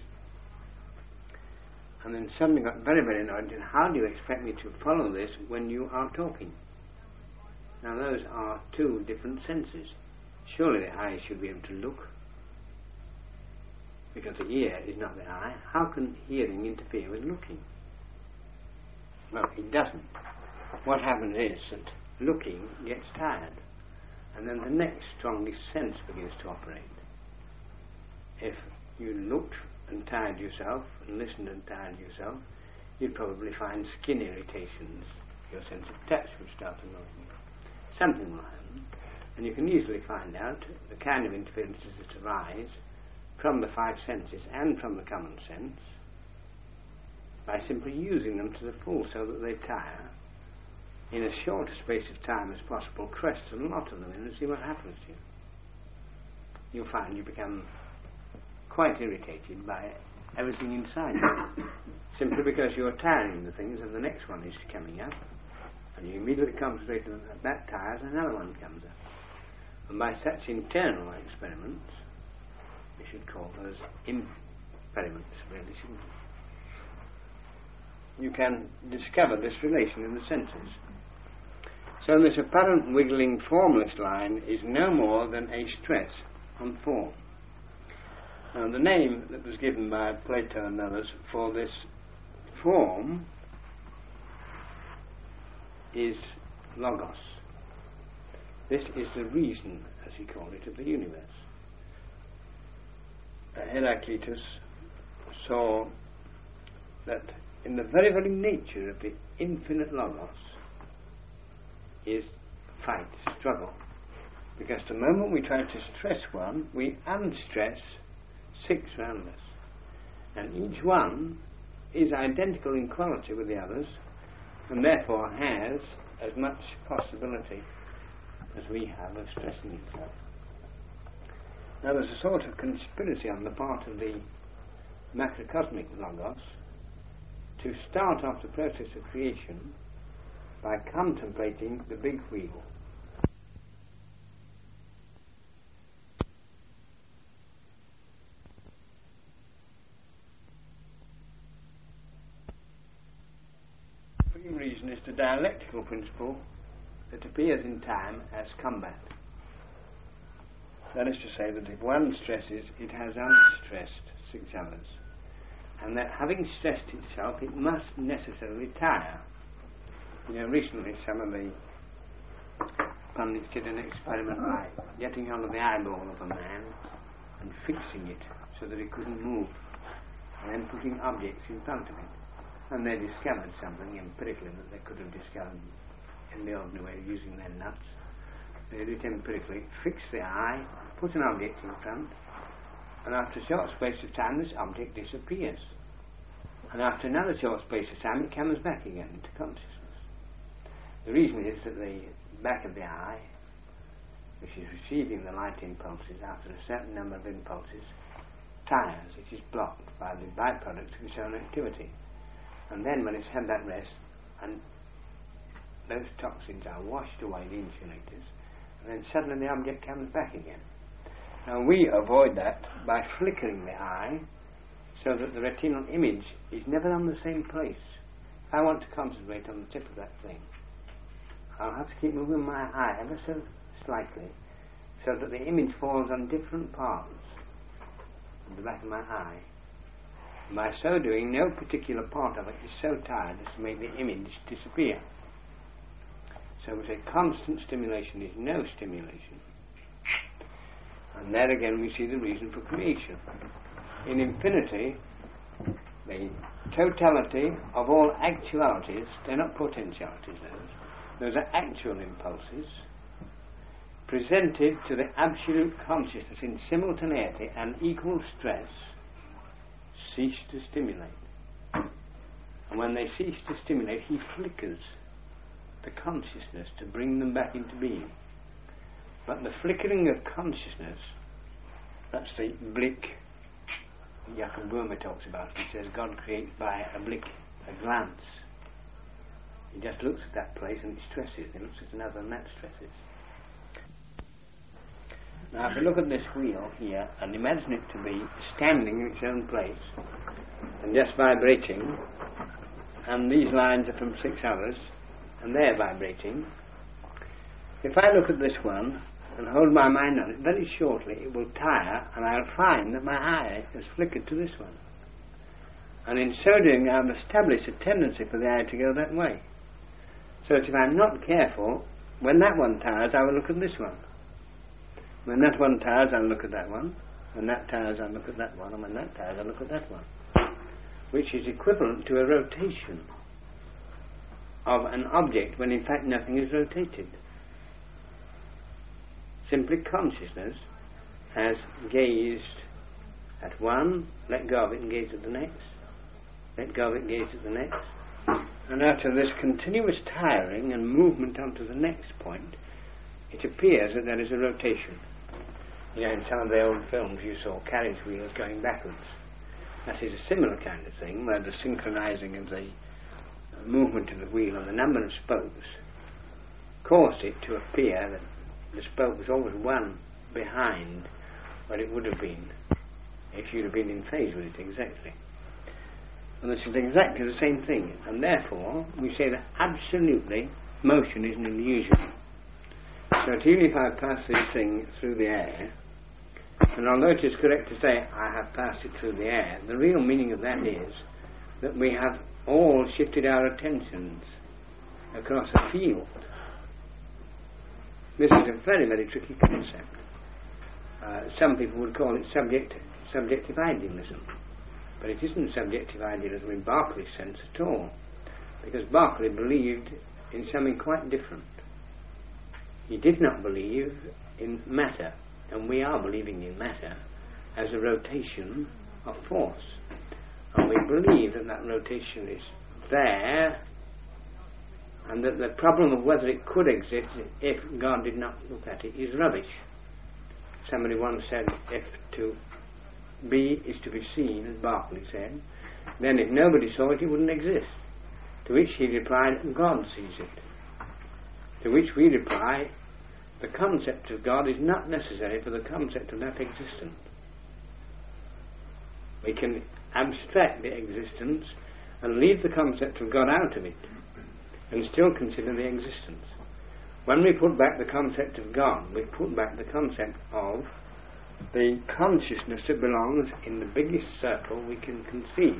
and then suddenly got very, very annoyed and said, how do you expect me to follow this when you are talking? Now those are 2 different senses. Surely the eye should be able to look, because the ear is not the eye. How can hearing interfere with looking? Well, it doesn't. What happens is that looking gets tired, and then the next strongest sense begins to operate. If you looked and tired yourself, and listened and tired yourself, you'd probably find skin irritations. Your sense of touch would start annoying you. Something will happen, and you can easily find out the kind of interferences that arise from the five senses and from the common sense by simply using them to the full so that they tire in as short a space of time as possible. Press a lot of them in and see what happens to you. You'll find you become quite irritated by everything inside you, simply because you're tiring the things and the next one is coming up, and you immediately concentrate on that tires, another one comes up. And by such internal experiments, we should call those experiments, really, shouldn't we? You can discover this relation in the senses. So this apparent wiggling formless line is no more than a stress on form. Now the name that was given by Plato and others for this form is logos. This is the reason, as he called it, of the universe. Heraclitus saw that in the very, very nature of the infinite logos is fight, struggle. Because the moment we try to stress one, we unstress 6 round us. And each one is identical in quality with the others, and therefore has as much possibility as we have of stressing itself. Now there's a sort of conspiracy on the part of the macrocosmic logos to start off the process of creation by contemplating the big wheel. The reason is the dialectical principle that appears in time as combat. That is to say that if one stresses, it has unstressed 6 others, and that having stressed itself, it must necessarily tire. You know, recently some of the pundits did an experiment by getting hold of the eyeball of a man and fixing it so that it couldn't move, and then putting objects in front of it. And they discovered something empirically that they could have discovered in the ordinary way of using their nuts. They did it empirically, fix the eye, put an object in front, and after a short space of time this object disappears. And after another short space of time it comes back again into consciousness. The reason is that the back of the eye, which is receiving the light impulses after a certain number of impulses, tires. It is blocked by the byproduct of its own activity. And then when it's had that rest, and those toxins are washed away, the insulators, and then suddenly the object comes back again. Now we avoid that by flickering the eye so that the retinal image is never on the same place. If I want to concentrate on the tip of that thing, I'll have to keep moving my eye ever so slightly so that the image falls on different parts of the back of my eye. By so doing, no particular part of it is so tired as to make the image disappear. So we say constant stimulation is no stimulation. And there again we see the reason for creation. In infinity, the totality of all actualities, they're not potentialities, those are actual impulses presented to the absolute consciousness in simultaneity and equal stress, cease to stimulate. And when they cease to stimulate, he flickers the consciousness to bring them back into being. But the flickering of consciousness, that's the blick Jakob Böhme talks about. He says God creates by a blick, a glance. He just looks at that place and it stresses. He looks at another and that stresses. Now if you look at this wheel here and imagine it to be standing in its own place and just vibrating, and these lines are from 6 others and they're vibrating, if I look at this one and hold my mind on it, very shortly it will tire and I'll find that my eye has flickered to this one. And in so doing I've established a tendency for the eye to go that way. So that if I'm not careful, when that one tires I will look at this one. When that one tires I'll look at that one. When that tires I'll look at that one. And when that tires I'll look at that one. which is equivalent to a rotation of an object when in fact nothing is rotated. Simply consciousness has gazed at one, let go of it and gaze at the next, let go of it and gaze at the next, and out of this continuous tiring and movement onto the next point, it appears that there is a rotation. You know, in some of the old films you saw carriage wheels going backwards. That is a similar kind of thing, where the synchronizing of the movement of the wheel and the number of spokes caused it to appear that the spoke was always one behind what it would have been if you'd have been in phase with it exactly. And this is exactly the same thing, and therefore we say that absolutely motion is an illusion. So that even if I pass this thing through the air, and although it is correct to say I have passed it through the air, the real meaning of that is that we have all shifted our attentions across a field. This is a very, very tricky concept. Some people would call it subjective idealism, but it isn't subjective idealism in Berkeley's sense at all, because Berkeley believed in something quite different. He did not believe in matter, and we are believing in matter as a rotation of force. And we believe that that rotation is there, and that the problem of whether it could exist if God did not look at it is rubbish. Somebody once said, if to be is to be seen, as Berkeley said, then if nobody saw it, it wouldn't exist. To which he replied, God sees it. To which we reply, the concept of God is not necessary for the concept of that existence. We can abstract the existence and leave the concept of God out of it and still consider the existence. When we put back the concept of God, we put back the concept of the consciousness that belongs in the biggest circle we can conceive.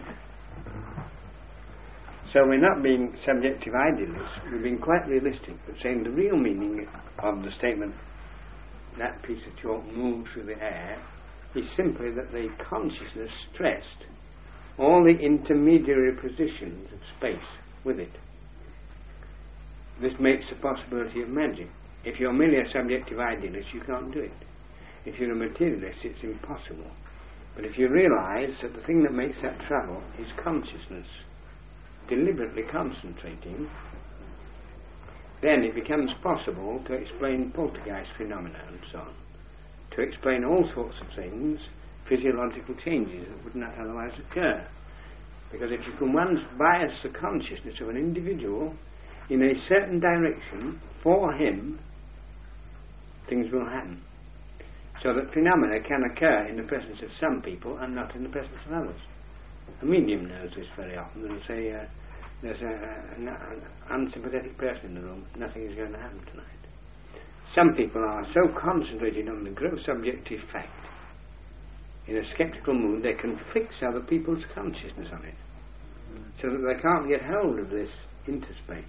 So we're not being subjective idealists, we're being quite realistic, but saying the real meaning of the statement, that piece of chalk moves through the air, is simply that the consciousness stressed all the intermediary positions of space with it. This makes the possibility of magic. If you're merely a subjective idealist, you can't do it. If you're a materialist, it's impossible. But if you realise that the thing that makes that travel is consciousness, deliberately concentrating, then it becomes possible to explain poltergeist phenomena and so on, to explain all sorts of things, physiological changes that would not otherwise occur. Because if you can once bias the consciousness of an individual in a certain direction for him, things will happen. So that phenomena can occur in the presence of some people and not in the presence of others. A medium knows this very often. They'll say, there's an unsympathetic person in the room, nothing is going to happen tonight. Some people are so concentrated on the gross subjective fact, in a sceptical mood, they can fix other people's consciousness on it, so that they can't get hold of this interspace.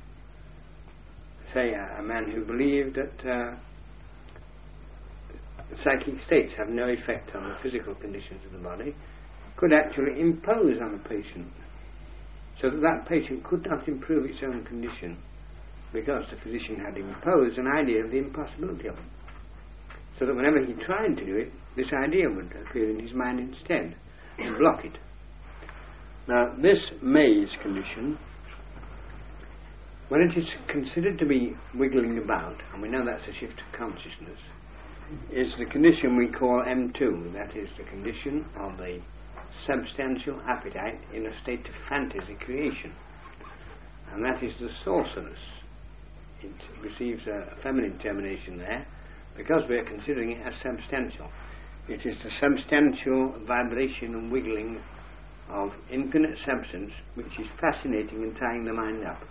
Say, a man who believed that psychic states have no effect on the physical conditions of the body, could actually impose on a patient, so that that patient could not improve its own condition, because the physician had imposed an idea of the impossibility of it. So that whenever he tried to do it, this idea would appear in his mind instead, and block it. Now, this maze condition, when it is considered to be wiggling about, and we know that's a shift of consciousness, is the condition we call M2, that is the condition of the substantial appetite in a state of fantasy creation. And that is the sorceress. It receives a feminine termination there, because we are considering it as substantial. It is the substantial vibration and wiggling of infinite substance which is fascinating and tying the mind up.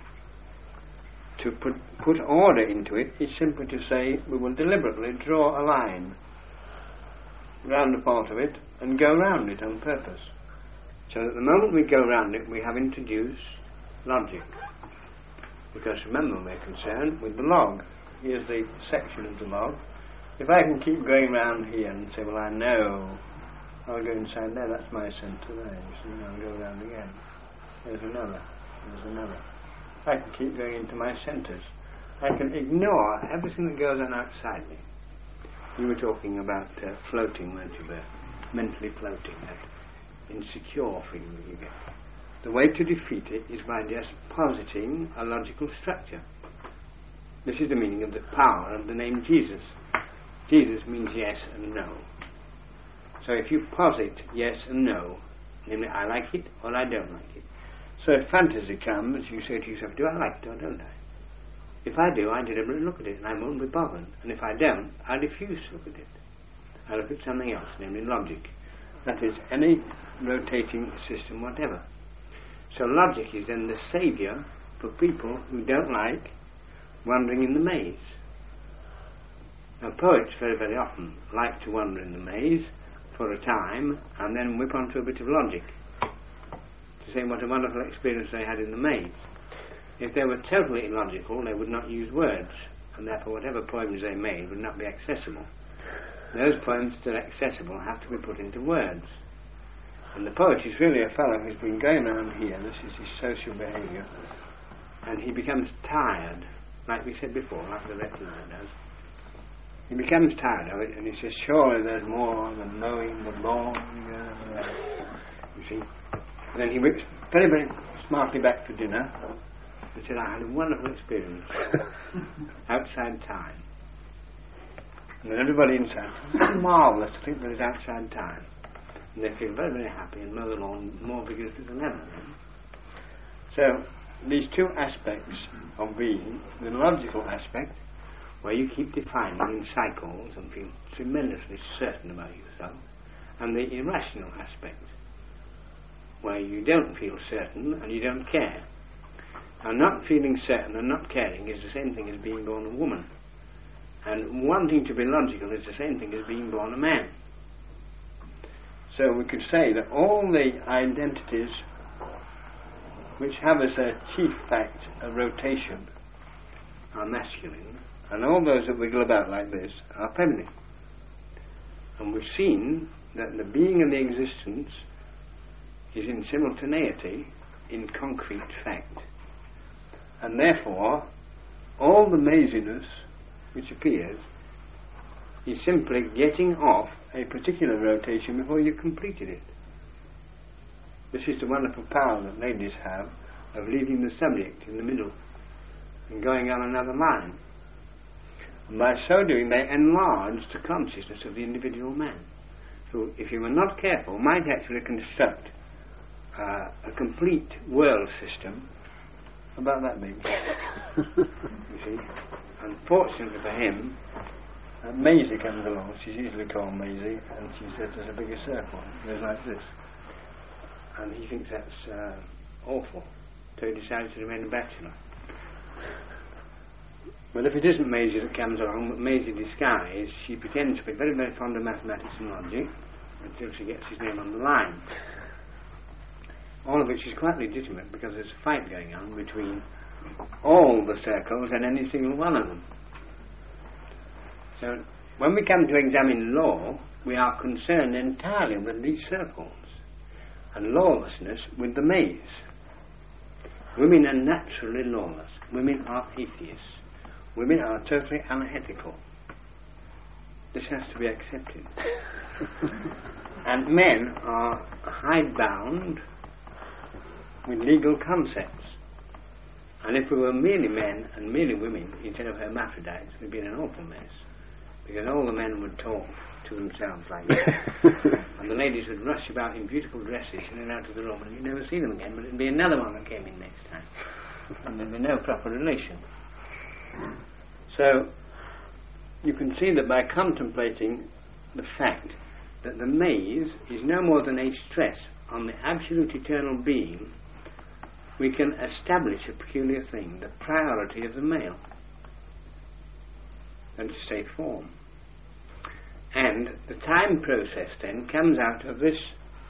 To put order into it is simply to say we will deliberately draw a line round a part of it and go round it on purpose. So that the moment we go round it, we have introduced logic. Because remember, we're concerned with the log. Here's the section of the log. If I can keep going round here and say, well, I know I'll go inside there, that's my centre there, you see, I'll go round again. There's another, there's another. I can keep going into my centres. I can ignore everything that goes on outside me. You were talking about floating, weren't you, there? Mentally floating, that insecure feeling that you get. The way to defeat it is by just positing a logical structure. This is the meaning of the power of the name Jesus. Jesus means yes and no. So if you posit yes and no, namely I like it or I don't like it. So if fantasy comes, you say to yourself, do I like it or don't I? If I do, I deliberately look at it and I won't be bothered. And if I don't, I refuse to look at it. I look at something else, namely logic. That is, any rotating system, whatever. So logic is then the saviour for people who don't like wandering in the maze. Now poets very, very often like to wander in the maze for a time and then whip onto a bit of logic to say what a wonderful experience they had in the maze. If they were totally illogical, they would not use words, and therefore whatever poems they made would not be accessible. Those poems that are accessible have to be put into words. And the poet is really a fellow who's been going around here, this is his social behaviour, and he becomes tired, like we said before, like the retina does. He becomes tired of it, and he says, surely there's more than knowing the law. You see. And then he whips very, very smartly back to dinner, and said, I had a wonderful experience outside time. And then everybody inside, it's marvellous to think that it's outside time. And they feel very, very happy and mow the lawn more vigorously than ever. So, these two aspects of being, the logical aspect, where you keep defining in cycles and feel tremendously certain about yourself, and the irrational aspect, where you don't feel certain and you don't care. And not feeling certain and not caring is the same thing as being born a woman. And wanting to be logical is the same thing as being born a man. So we could say that all the identities which have as a chief fact a rotation are masculine, and all those that wiggle about like this are feminine. And we've seen that the being and the existence is in simultaneity in concrete fact. And therefore, all the maziness which appears is simply getting off a particular rotation before you've completed it. This is the wonderful power that ladies have of leaving the subject in the middle and going on another line. And by so doing, they enlarge the consciousness of the individual man, who, if you were not careful, might actually construct a complete world system about that big. You see. Unfortunately for him, Maisie comes along. She's usually called Maisie, and she says there's a bigger circle. It goes like this. And he thinks that's awful, so he decides to remain a bachelor. But if it isn't Maisie that comes along, but Maisie disguised, she pretends to be very, very fond of mathematics and logic until she gets his name on the line. All of which is quite legitimate because there's a fight going on between all the circles and any single one of them. So when we come to examine law, we are concerned entirely with these circles, and lawlessness with the maze. Women are naturally lawless. Women are atheists. Women are totally unethical. This has to be accepted. And men are hidebound with legal concepts. And if we were merely men and merely women instead of hermaphrodites, we'd be in an awful mess. Because all the men would talk to themselves like that. And the ladies would rush about in beautiful dresses in and out of the room, and you'd never see them again, but it'd be another one that came in next time. And there'd be no proper relation. So, you can see that by contemplating the fact that the maze is no more than a stress on the absolute eternal being, we can establish a peculiar thing, the priority of the male, and to say form. And the time process then comes out of this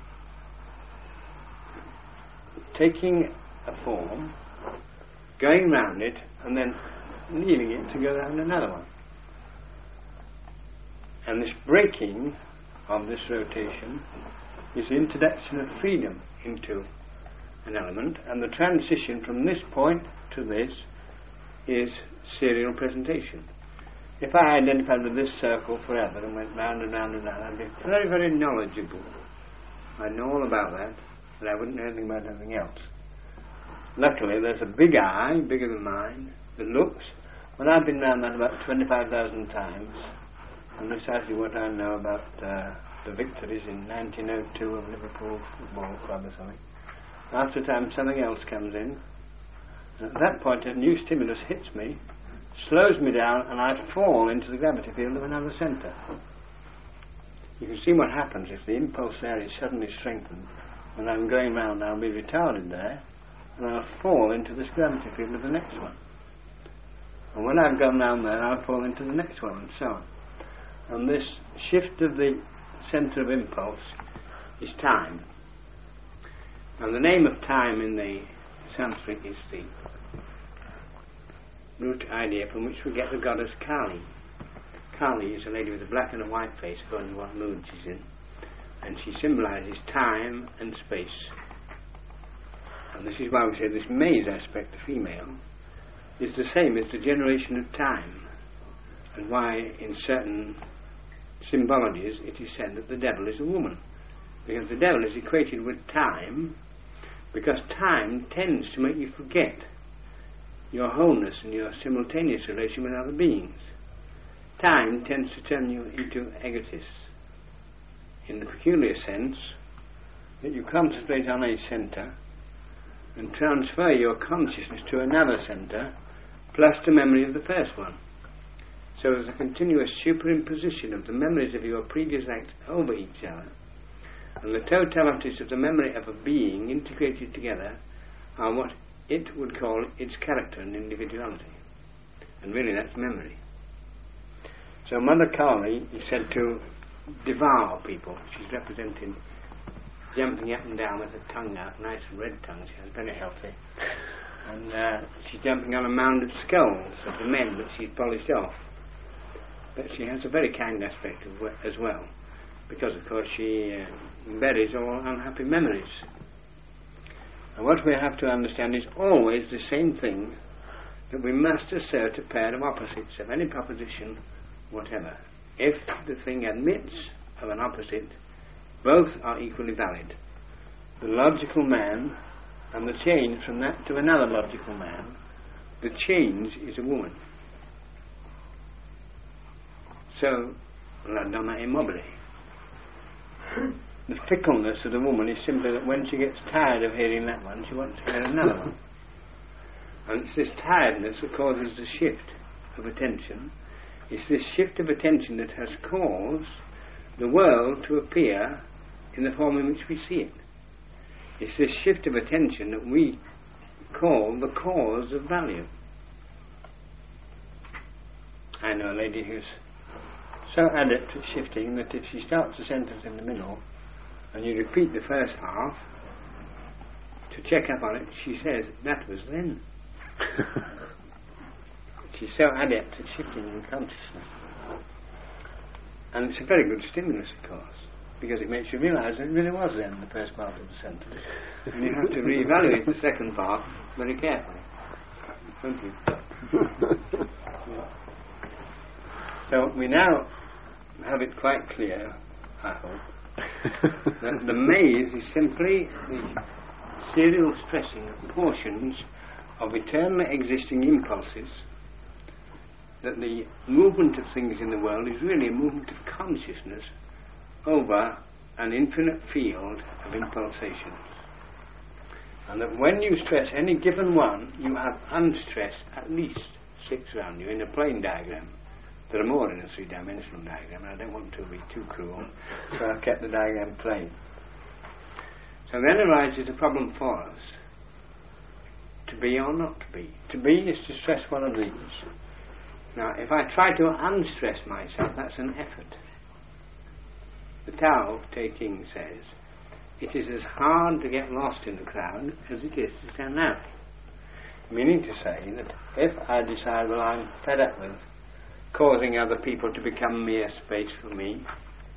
taking a form, going round it, and then leaving it to go round another one. And this breaking of this rotation is the introduction of freedom into an element, and the transition from this point to this is serial presentation. If I identified with this circle forever and went round and round and round, I'd be very, very knowledgeable. I'd know all about that, but I wouldn't know anything about anything else. Luckily, there's a big eye, bigger than mine, that looks. When I've been round that about 25,000 times, and precisely what I know about the victories in 1902 of Liverpool Football Club or something, after a time something else comes in, and at that point a new stimulus hits me, slows me down, and I fall into the gravity field of another centre. You can see what happens if the impulse there is suddenly strengthened. When I'm going round, I'll be retarded there, and I'll fall into this gravity field of the next one. And when I've gone round there, I'll fall into the next one, and so on. And this shift of the centre of impulse is time. And the name of time in the Sanskrit is the root idea from which we get the goddess Kali. Kali is a lady with a black and a white face, according to what mood she's in, and she symbolises time and space. And this is why we say this maize aspect, the female, is the same as the generation of time, and why in certain symbologies it is said that the devil is a woman, because the devil is equated with time, because time tends to make you forget your wholeness and your simultaneous relation with other beings. Time tends to turn you into egotists, in the peculiar sense that you concentrate on a centre and transfer your consciousness to another centre plus the memory of the first one. So there's a continuous superimposition of the memories of your previous acts over each other, and the totalities of the memory of a being integrated together are what it would call its character and individuality. And really that's memory. So Mother Kali is said to devour people. She's represented jumping up and down with her tongue out, nice red tongue, she has, very healthy. And she's jumping on a mound of skulls of the men that she's polished off. But she has a very kind aspect as well, because of course she buries all unhappy memories. And what we have to understand is always the same thing, that we must assert a pair of opposites of any proposition whatever. If the thing admits of an opposite, both are equally valid. The logical man and the change from that to another logical man, the change is a woman. So, la donna è mobile. The fickleness of the woman is simply that when she gets tired of hearing that one, she wants to hear another one. And it's this tiredness that causes the shift of attention. It's this shift of attention that has caused the world to appear in the form in which we see it. It's this shift of attention that we call the cause of value. I know a lady who's so adept at shifting that if she starts a sentence in the middle and you repeat the first half to check up on it, she says, that was then. She's so adept at shifting in consciousness. And it's a very good stimulus, of course, because it makes you realise that it really was then, the first part of the sentence. And you have to reevaluate the second part very carefully. Thank you. Yeah. So we now have it quite clear, I hope, that the maze is simply the serial stressing of portions of eternally existing impulses, that the movement of things in the world is really a movement of consciousness over an infinite field of impulsations. And that when you stress any given one, you have unstressed at least 6 around you in a plane diagram. There are more in a 3-dimensional diagram, and I don't want to be too cruel, so I've kept the diagram plain. So then arises a problem for us. To be or not to be. To be is to stress one of these. Now, if I try to unstress myself, that's an effort. The Tao Te Ching says, it is as hard to get lost in the crowd as it is to stand out. Meaning to say that if I decide, well, I'm fed up with causing other people to become mere space for me,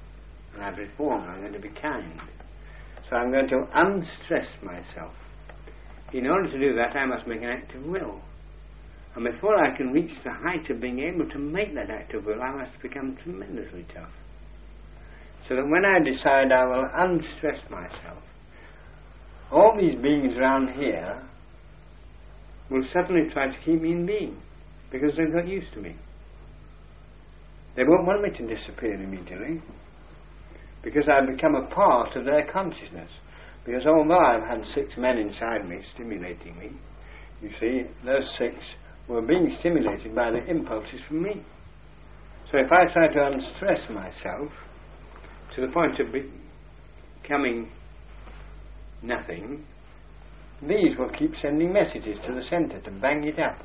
and I've reformed. I'm going to be kind. So I'm going to unstress myself. In order to do that, I must make an act of will. And before I can reach the height of being able to make that act of will, I must become tremendously tough. So that when I decide I will unstress myself, all these beings around here will suddenly try to keep me in being, because they've got used to me. They won't want me to disappear immediately, because I've become a part of their consciousness. Because although I've had 6 men inside me stimulating me, you see, those 6 were being stimulated by the impulses from me. So if I try to unstress myself to the point of becoming nothing, these will keep sending messages to the centre to bang it up.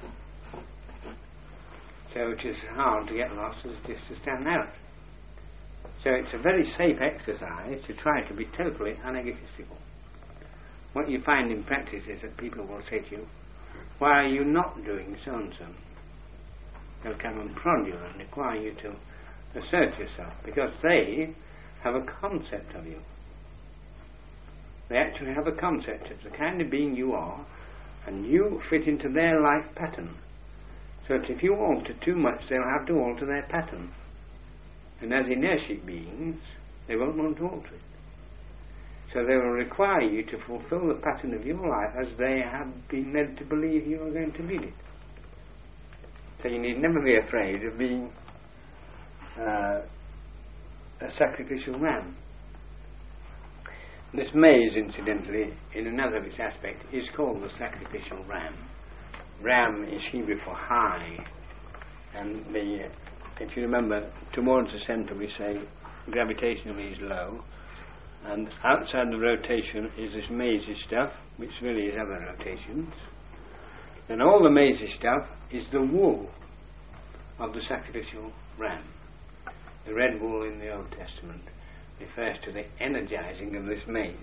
So it is hard to get lost as it is to stand out. So it's a very safe exercise to try to be totally unegotistical. What you find in practice is that people will say to you, why are you not doing so and so? They'll come and prod you and require you to assert yourself, because they have a concept of you. They actually have a concept of the kind of being you are, and you fit into their life pattern. So that if you alter too much, they'll have to alter their pattern. And as inertic beings, they won't want to alter it. So they will require you to fulfill the pattern of your life as they have been led to believe you are going to lead it. So you need never be afraid of being a sacrificial ram. This maze, incidentally, in another of its aspects, is called the sacrificial ram. Ram is Hebrew for high, and if you remember, towards the centre we say gravitationally is low, and outside the rotation is this mazy stuff, which really is other rotations. And all the mazy stuff is the wool of the sacrificial ram. The red wool in the Old Testament refers to the energizing of this maze.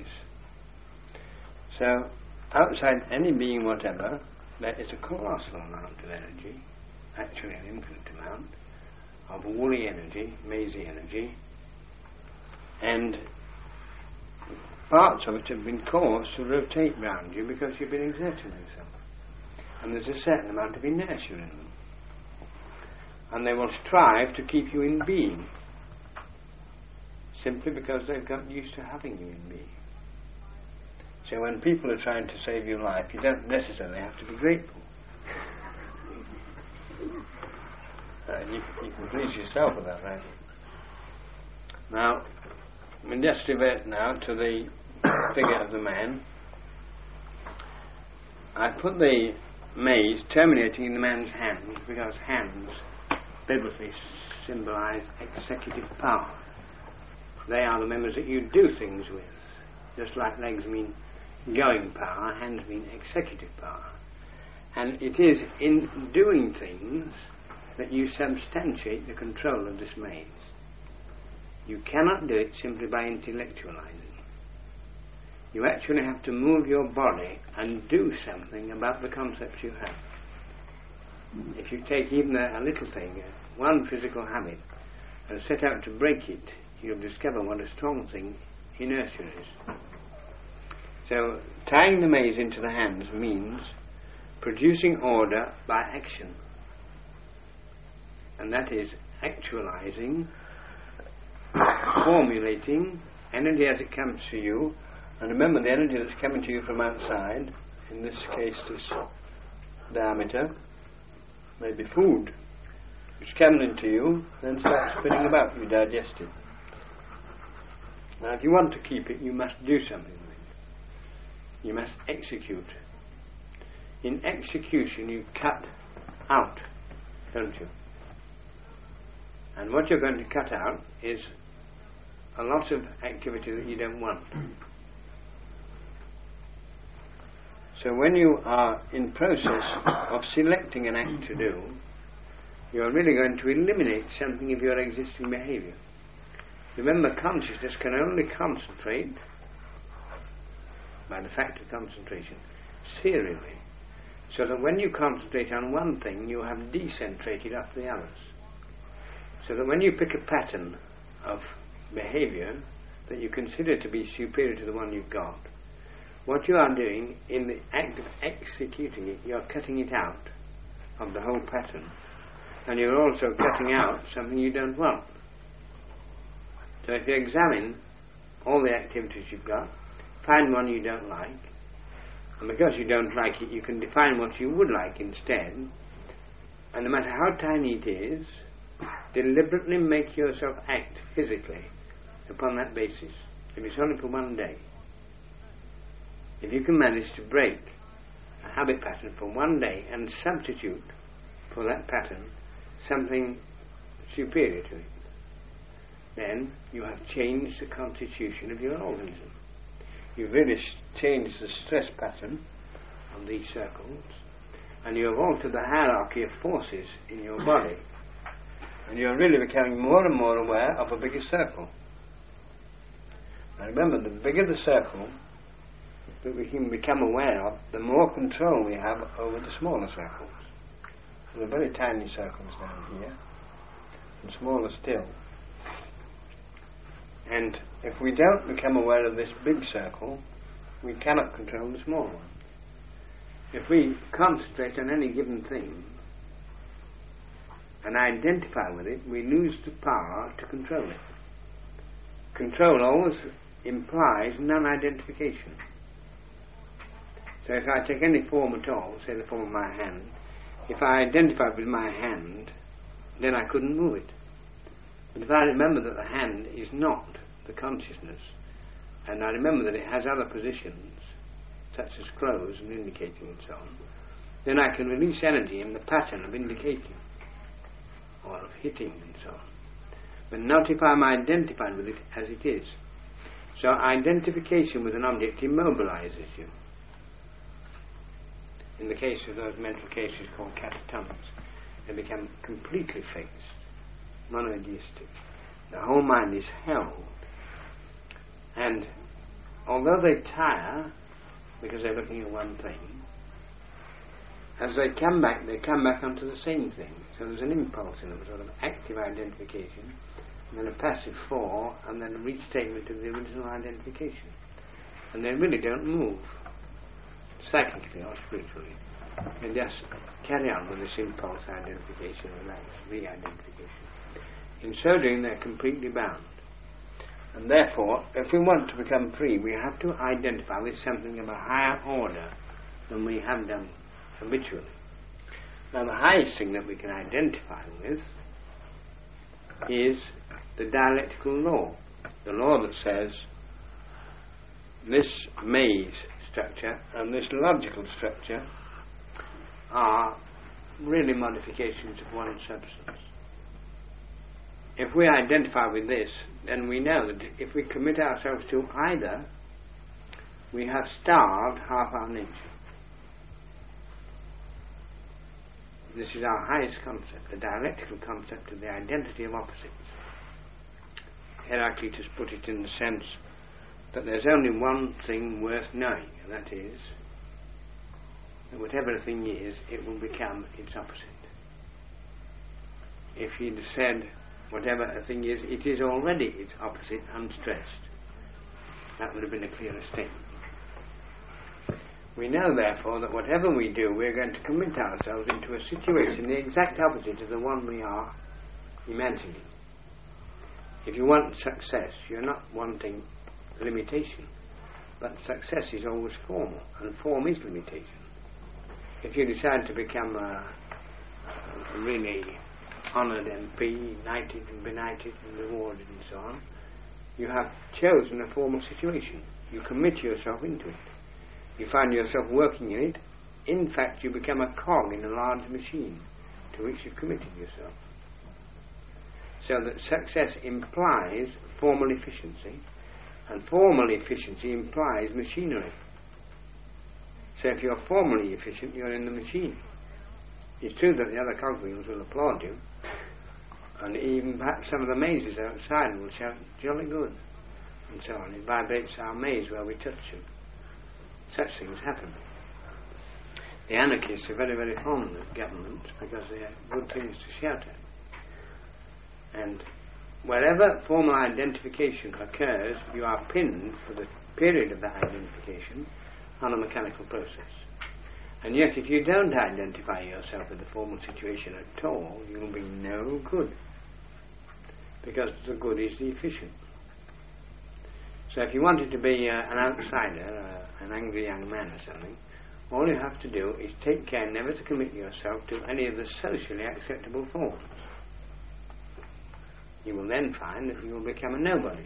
So, outside any being whatever, there is a colossal amount of energy, actually an infinite amount, of woolly energy, mazy energy, and parts of it have been caused to rotate round you because you've been exerting yourself. And there's a certain amount of inertia in them. And they will strive to keep you in being, simply because they've got used to having you in being. So when people are trying to save your life, you don't necessarily have to be grateful. You can please yourself with that, right? Now, we just revert now to the figure of the man. I put the maze terminating in the man's hands, because hands biblically symbolize executive power. They are the members that you do things with. Just like legs mean going power, hands mean executive power. And it is in doing things that you substantiate the control of this maze. You cannot do it simply by intellectualizing. You actually have to move your body and do something about the concepts you have. If you take even a little thing, one physical habit, and set out to break it, you'll discover what a strong thing inertia is. So, tying the maze into the hands means producing order by action. And that is actualizing, formulating energy as it comes to you. And remember, the energy that's coming to you from outside, in this case this diameter, may be food, which comes into you, then starts spinning about, you digest it. Now if you want to keep it, you must do something with it. You must execute. In execution you cut out, don't you? And what you're going to cut out is a lot of activity that you don't want. So when you are in process of selecting an act to do, you're really going to eliminate something of your existing behavior. Remember, consciousness can only concentrate, by the fact of concentration, serially. So that when you concentrate on one thing, you have decentrated off the others. So that when you pick a pattern of behaviour that you consider to be superior to the one you've got, what you are doing in the act of executing it, you're cutting it out of the whole pattern, and you're also cutting out something you don't want. So if you examine all the activities you've got, find one you don't like, and because you don't like it, you can define what you would like instead, and no matter how tiny it is, deliberately make yourself act physically upon that basis, if it's only for one day. If you can manage to break a habit pattern for one day and substitute for that pattern something superior to it, then you have changed the constitution of your organism. You've really changed the stress pattern on these circles, and you have altered the hierarchy of forces in your body, and you're really becoming more and more aware of a bigger circle. Now remember, the bigger the circle that we can become aware of, the more control we have over the smaller circles. So the very tiny circles down here, and smaller still. And if we don't become aware of this big circle, we cannot control the small one. If we concentrate on any given thing and identify with it, we lose the power to control it. Control always implies non-identification. So if I take any form at all, say the form of my hand, if I identify with my hand, then I couldn't move it. But if I remember that the hand is not the consciousness, and I remember that it has other positions, such as close and indicating and so on, then I can release energy in the pattern of indicating, or of hitting and so on. But not if I'm identified with it as it is. So identification with an object immobilizes you. In the case of those mental cases called catatonics, they become completely fixed, monoideistic. The whole mind is held. And although they tire, because they're looking at one thing, as they come back onto the same thing. So there's an impulse in them, sort of active identification, and then a passive for, and then a restatement of the original identification. And they really don't move, psychically or spiritually. They just carry on with this impulse identification, relax, re-identification. In so doing, they're completely bound. And therefore, if we want to become free, we have to identify with something of a higher order than we have done habitually. Now, the highest thing that we can identify with is the dialectical law. The law that says this maze structure and this logical structure are really modifications of one substance. If we identify with this, then we know that if we commit ourselves to either, we have starved half our nature. This is our highest concept, the dialectical concept of the identity of opposites. Heraclitus put it in the sense that there's only one thing worth knowing, and that is that whatever a thing is, it will become its opposite. If he'd said whatever a thing is, it is already its opposite, unstressed, that would have been a clearer statement. We know, therefore, that whatever we do, we're going to commit ourselves into a situation the exact opposite of the one we are imagining. If you want success, you're not wanting limitation, but success is always formal, and form is limitation. If you decide to become a really honoured MP, knighted and benighted and rewarded and so on, you have chosen a formal situation. You commit yourself into it. You find yourself working in it. In fact, you become a cog in a large machine to which you've committed yourself. So that success implies formal efficiency, and formal efficiency implies machinery. So if you're formally efficient, you're in the machine. It's true that the other cogwheels will applaud you, and even perhaps some of the mazes outside will shout, "Jolly good," and so on. It vibrates our maze where we touch it. Such things happen. The anarchists are very, very fond of government because they have good things to shout at. And wherever formal identification occurs, you are pinned for the period of that identification on a mechanical process. And yet if you don't identify yourself with the formal situation at all, you will be no good, because the good is the efficient. So if you wanted to be an outsider, an angry young man or something, all you have to do is take care never to commit yourself to any of the socially acceptable forms. You will then find that you will become a nobody.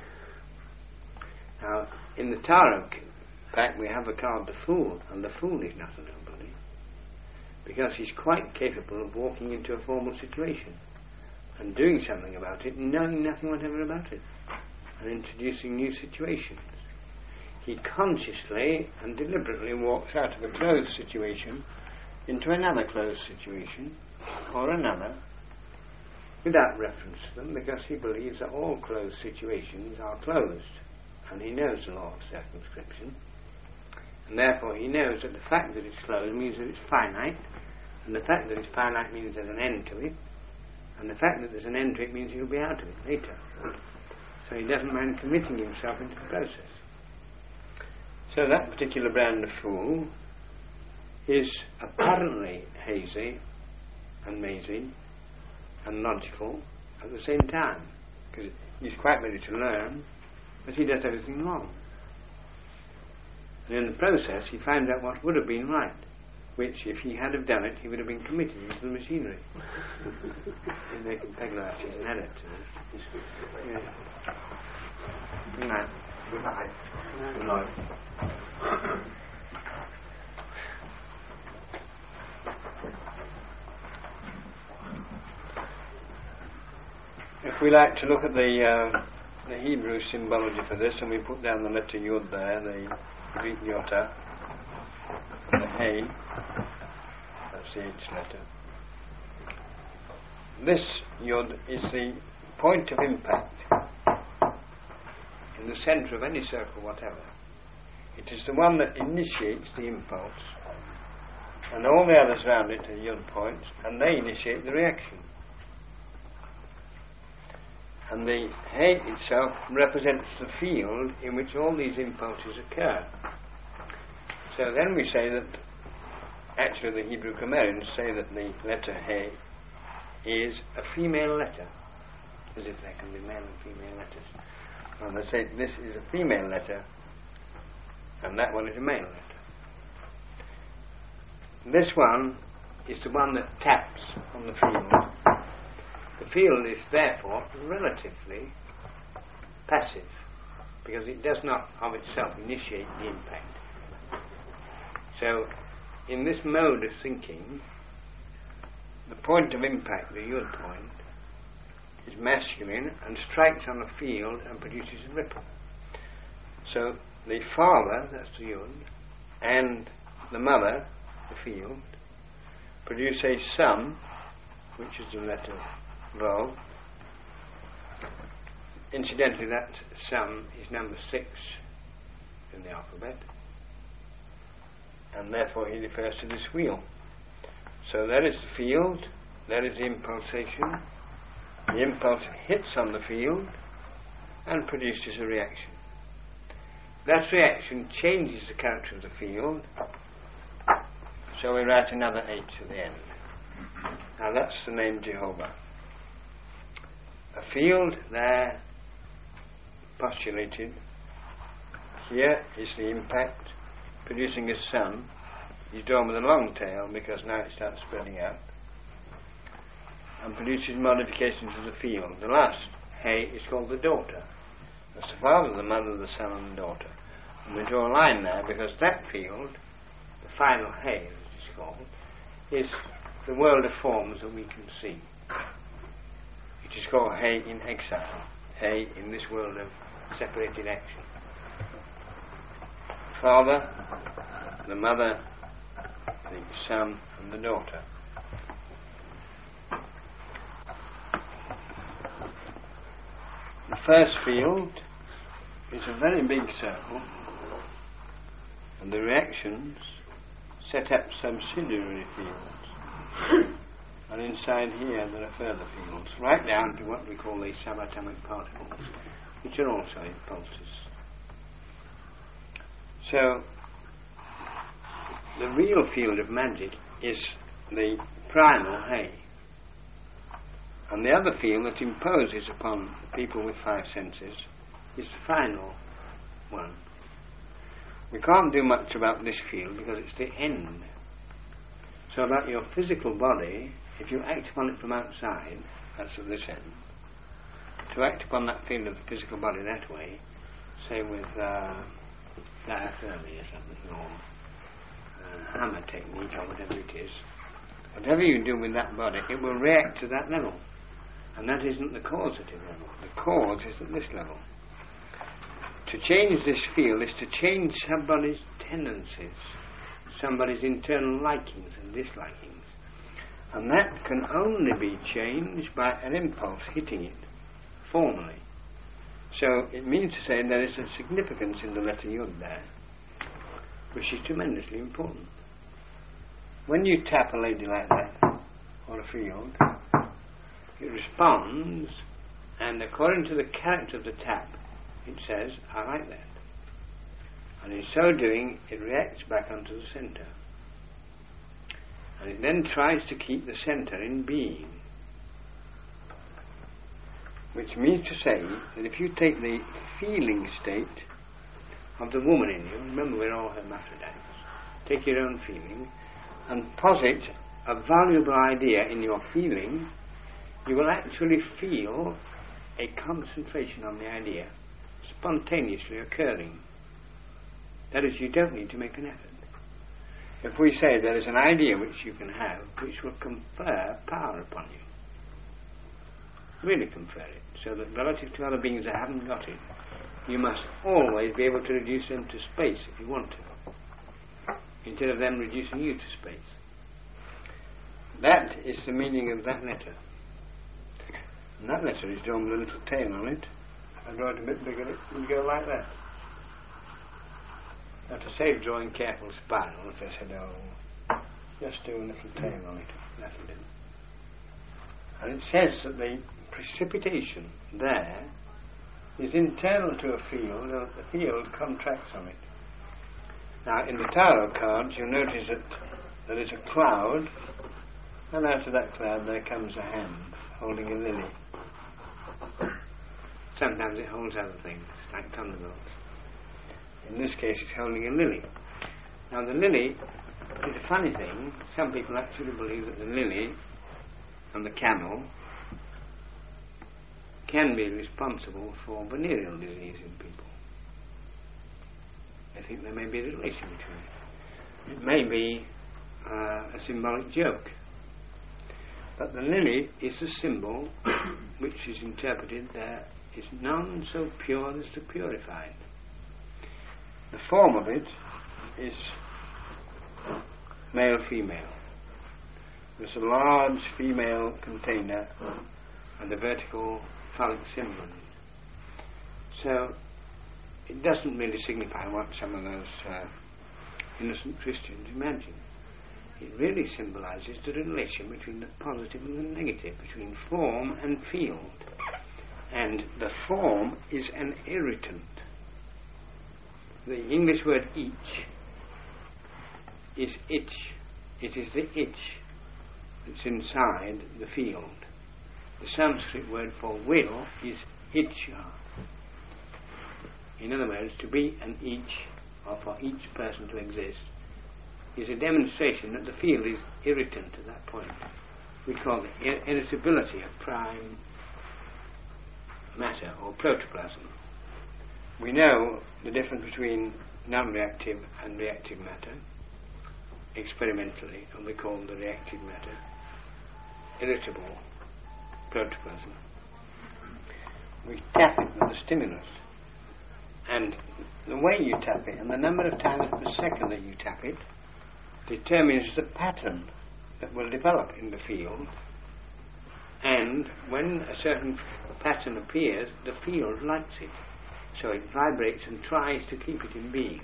Now, in the Tarot pack we have a card, the Fool, and the Fool is not a nobody, because he's quite capable of walking into a formal situation and doing something about it, knowing nothing whatever about it, and introducing new situations. He consciously and deliberately walks out of a closed situation into another closed situation, or another, without reference to them, because he believes that all closed situations are closed, and he knows the law of circumscription, and therefore he knows that the fact that it's closed means that it's finite, and the fact that it's finite means there's an end to it, and the fact that there's an end to it means he'll be out of it later. So he doesn't mind committing himself into the process. So that particular brand of Fool is apparently hazy and mazy and logical at the same time, because he's quite ready to learn, but he does everything wrong. And in the process he finds out what would have been right, which, if he had have done it, he would have been committed into the machinery. Making Pegler-Ashes an edit to this. Yeah. Good night. Good night. Good night. If we like to look at the Hebrew symbology for this, and we put down the letter Yod there, the Greek Yota, and the Hey, that's the H letter. This Yod is the point of impact in the centre of any circle whatever. It is the one that initiates the impulse, and all the others around it are Yod points, and they initiate the reaction. And the Hey itself represents the field in which all these impulses occur. So then we say that, actually the Hebrew grammarians say that the letter Hey is a female letter, as if there can be male and female letters. And they say this is a female letter and that one is a male letter. This one is the one that taps on the field. The field is therefore relatively passive, because it does not of itself initiate the impact. So in this mode of thinking, the point of impact, the Yod point, is masculine and strikes on a field and produces a ripple. So the father, that's the Yod, and the mother, the field, produce a sum, which is the letter Vav. Incidentally, that sum is number 6 in the alphabet, and therefore he refers to this wheel. So there is the field, there is the impulsation. The impulse hits on the field and produces a reaction. That reaction changes the character of the field, so we write another H at the end. Now that's the name Jehovah. A field there postulated. Here is the impact, producing a sun. He's drawn with a long tail because now it starts spreading out, and produces modifications of the field. The last Hey is called the daughter. That's the father, the mother, the son, and the daughter. And we draw a line there because that field, the final Hey, as it is called, is the world of forms that we can see. It is called Hey in exile, Hey in this world of separated action. Father, the mother, the son, and the daughter. The first field is a very big circle, and the reactions set up subsidiary fields. And inside here there are further fields, right down to what we call the subatomic particles, which are also impulses. So, the real field of magic is the primal hay. And the other field that imposes upon people with five senses is the final one. We can't do much about this field because it's the end. So about your physical body, if you act upon it from outside, that's at this end, to act upon that field of the physical body that way, say with diathermy or something, or hammer technique or whatever it is, whatever you do with that body, it will react to that level. And that isn't the causative level. The cause is at this level. To change this field is to change somebody's tendencies, somebody's internal likings and dislikings. And that can only be changed by an impulse hitting it formally. So it means to say there is a significance in the letter Yud there, which is tremendously important. When you tap a lady like that on a field, it responds, and according to the character of the tap, it says, I like that. And in so doing, it reacts back onto the centre. And it then tries to keep the centre in being. Which means to say that if you take the feeling state of the woman in you, remember we're all hermaphrodites, take your own feeling, and posit a valuable idea in your feeling, you will actually feel a concentration on the idea spontaneously occurring. That is, you don't need to make an effort. If we say there is an idea which you can have which will confer power upon you, really confer it, so that relative to other beings that haven't got it, you must always be able to reduce them to space if you want to, instead of them reducing you to space. That is the meaning of that letter. And that letter is drawn with a little tail on it. If I draw it a bit bigger, it would go like that. Now to save drawing careful spirals, I said, just do a little tail on it. That'll do. And it says that the precipitation there is internal to a field, and the field contracts on it. Now in the tarot cards you'll notice that there is a cloud, and out of that cloud there comes a hand holding a lily. Sometimes it holds other things, like thunderbolts. In this case it's holding a lily. Now the lily is a funny thing. Some people actually believe that the lily and the camel can be responsible for venereal disease in people. I think there may be a relation between it. It may be a symbolic joke. But the lily is a symbol which is interpreted there is none so pure as the purified. The form of it is male-female. There's a large female container and a vertical phallic symbol. So it doesn't really signify what some of those innocent Christians imagine. It really symbolises the relation between the positive and the negative, between form and field. And the form is an irritant. The English word itch is itch. It is the itch that's inside the field. The Sanskrit word for will is itcha. In other words, to be an itch, or for each person to exist, is a demonstration that the field is irritant at that point. We call it irritability of prime matter or protoplasm. We know the difference between non-reactive and reactive matter experimentally, and we call the reactive matter irritable protoplasm. We tap it with the stimulus, and the way you tap it and the number of times per second that you tap it determines the pattern that will develop in the field, and when a certain pattern appears, the field likes it, so it vibrates and tries to keep it in being.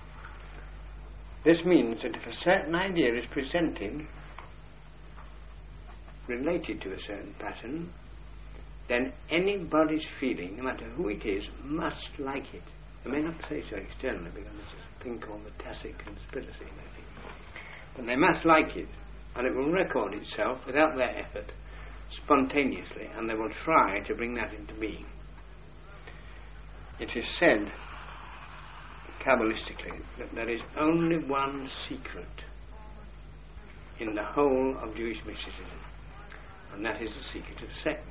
This means that if a certain idea is presented, related to a certain pattern, then anybody's feeling, no matter who it is, must like it. They may not say so externally because it's a thing called the tacit conspiracy, maybe. But they must like it, and it will record itself without their effort, spontaneously, and they will try to bring that into being. It is said, Kabbalistically, that there is only one secret in the whole of Jewish mysticism, and that is the secret of sex.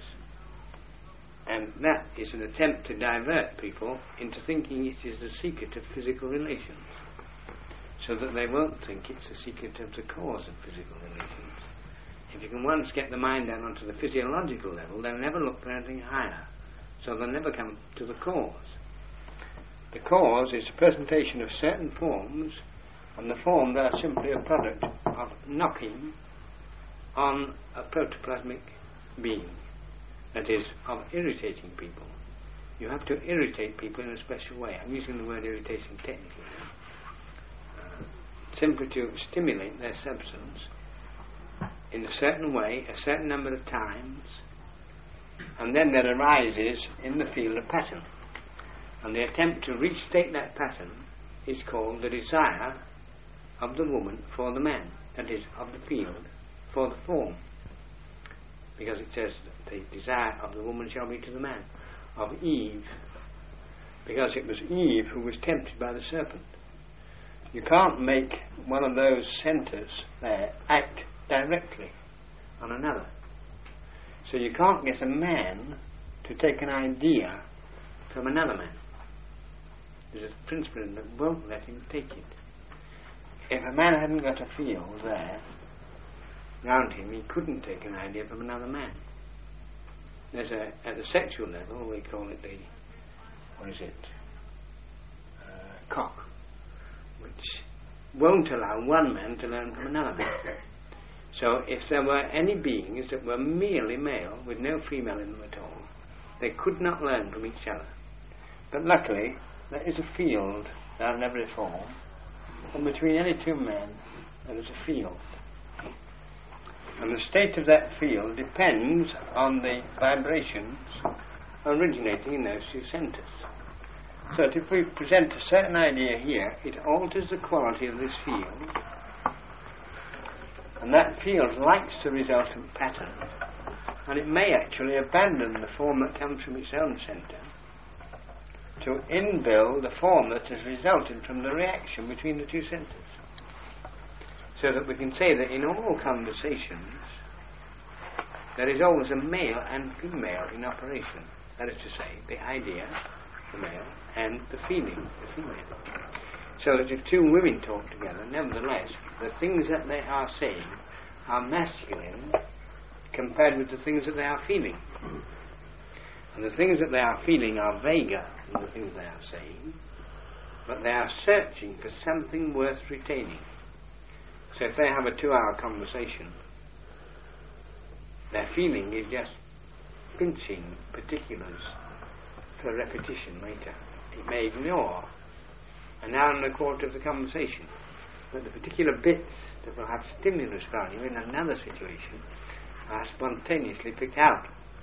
And that is an attempt to divert people into thinking it is the secret of physical relations, so that they won't think it's the secret of the cause of physical relations. If you can once get the mind down onto the physiological level, they'll never look for anything higher, so they'll never come to the cause. The cause is a presentation of certain forms, and the forms are simply a product of knocking on a protoplasmic being, that is, of irritating people. You have to irritate people in a special way. I'm using the word irritation technically now. Simply to stimulate their substance in a certain way, a certain number of times, and then there arises in the field a pattern. And the attempt to restate that pattern is called the desire of the woman for the man, that is, of the field for the form. Because it says that the desire of the woman shall be to the man, of Eve, because it was Eve who was tempted by the serpent. You can't make one of those centres there act directly on another. So you can't get a man to take an idea from another man. There's a principle that won't let him take it. If a man hadn't got a field there round him, he couldn't take an idea from another man. There's at the sexual level, we call it the, cock, which won't allow one man to learn from another man. So if there were any beings that were merely male, with no female in them at all, they could not learn from each other. But luckily, there is a field down in every form, and between any two men, there is a field. And the state of that field depends on the vibrations originating in those two centres. So that if we present a certain idea here, it alters the quality of this field, and that field likes the resultant pattern, and it may actually abandon the form that comes from its own centre to inbuild the form that has resulted from the reaction between the two centres. So that we can say that in all conversations there is always a male and female in operation. That is to say, the idea, the male, and the feeling, the female. So that if two women talk together, nevertheless, the things that they are saying are masculine compared with the things that they are feeling. And the things that they are feeling are vaguer than the things they are saying, but they are searching for something worth retaining. So if they have a 2-hour conversation, their feeling is just pinching particulars for repetition later. It may ignore an hour and a quarter of the conversation, but the particular bits that will have stimulus value in another situation are spontaneously picked out.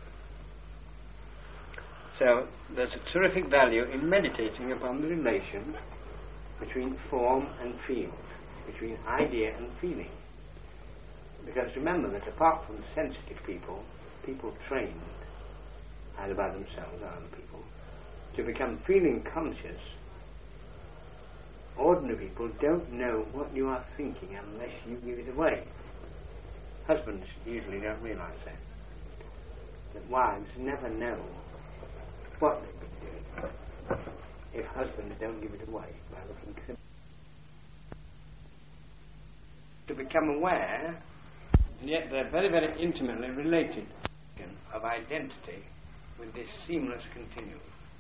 So there's a terrific value in meditating upon the relation between form and field, between idea and feeling. Because remember that apart from sensitive people, people trained, either by themselves or other people, to become feeling conscious, ordinary people don't know what you are thinking unless you give it away. Husbands usually don't realise that wives never know what they've been doing if husbands don't give it away by looking simple. To become aware, and yet they're very, very intimately related, of identity with this seamless continuum.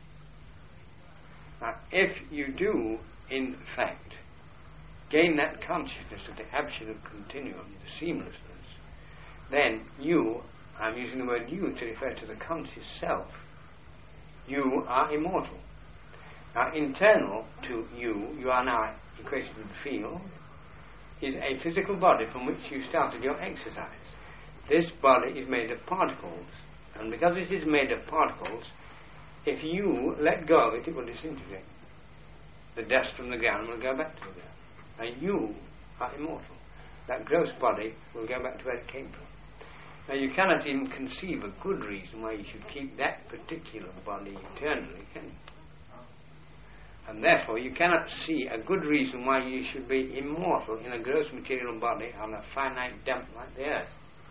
Now, if you do, in fact, gain that consciousness of the absolute continuum, the seamlessness, then you, I'm using the word you to refer to the conscious self, you are immortal. Now, internal to you, you are now equated with the field, is a physical body from which you started your exercise. this body is made of particles, and because it is made of particles, if you let go of it, it will disintegrate. The dust from the ground will go back to the ground. And you are immortal. That gross body will go back to where it came from. Now you cannot even conceive a good reason why you should keep that particular body eternally, can you? And therefore you cannot see a good reason why you should be immortal in a gross material body on a finite dump like the earth.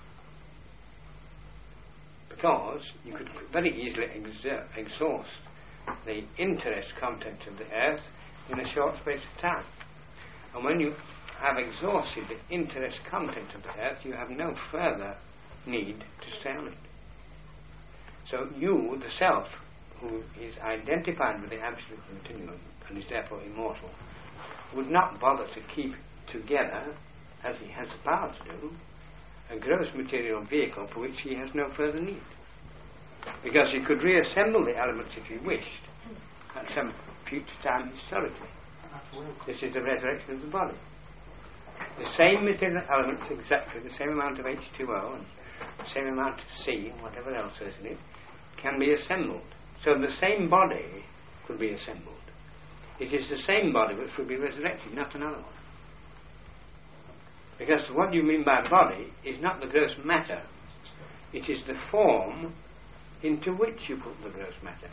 Because you could very easily exhaust the interest content of the earth in a short space of time. And when you have exhausted the interest content of the earth, you have no further need to stay on it. So you, the self, who is identified with the absolute continuum and is therefore immortal, would not bother to keep together, as he has the power to do, a gross material vehicle for which he has no further need. Because he could reassemble the elements if he wished at some future time historically. This is the resurrection of the body. The same material elements, exactly the same amount of H2O and the same amount of C and whatever else is in it, can be assembled. So the same body could be assembled. It is the same body which will be resurrected, not another one. Because what you mean by body is not the gross matter. It is the form into which you put the gross matter.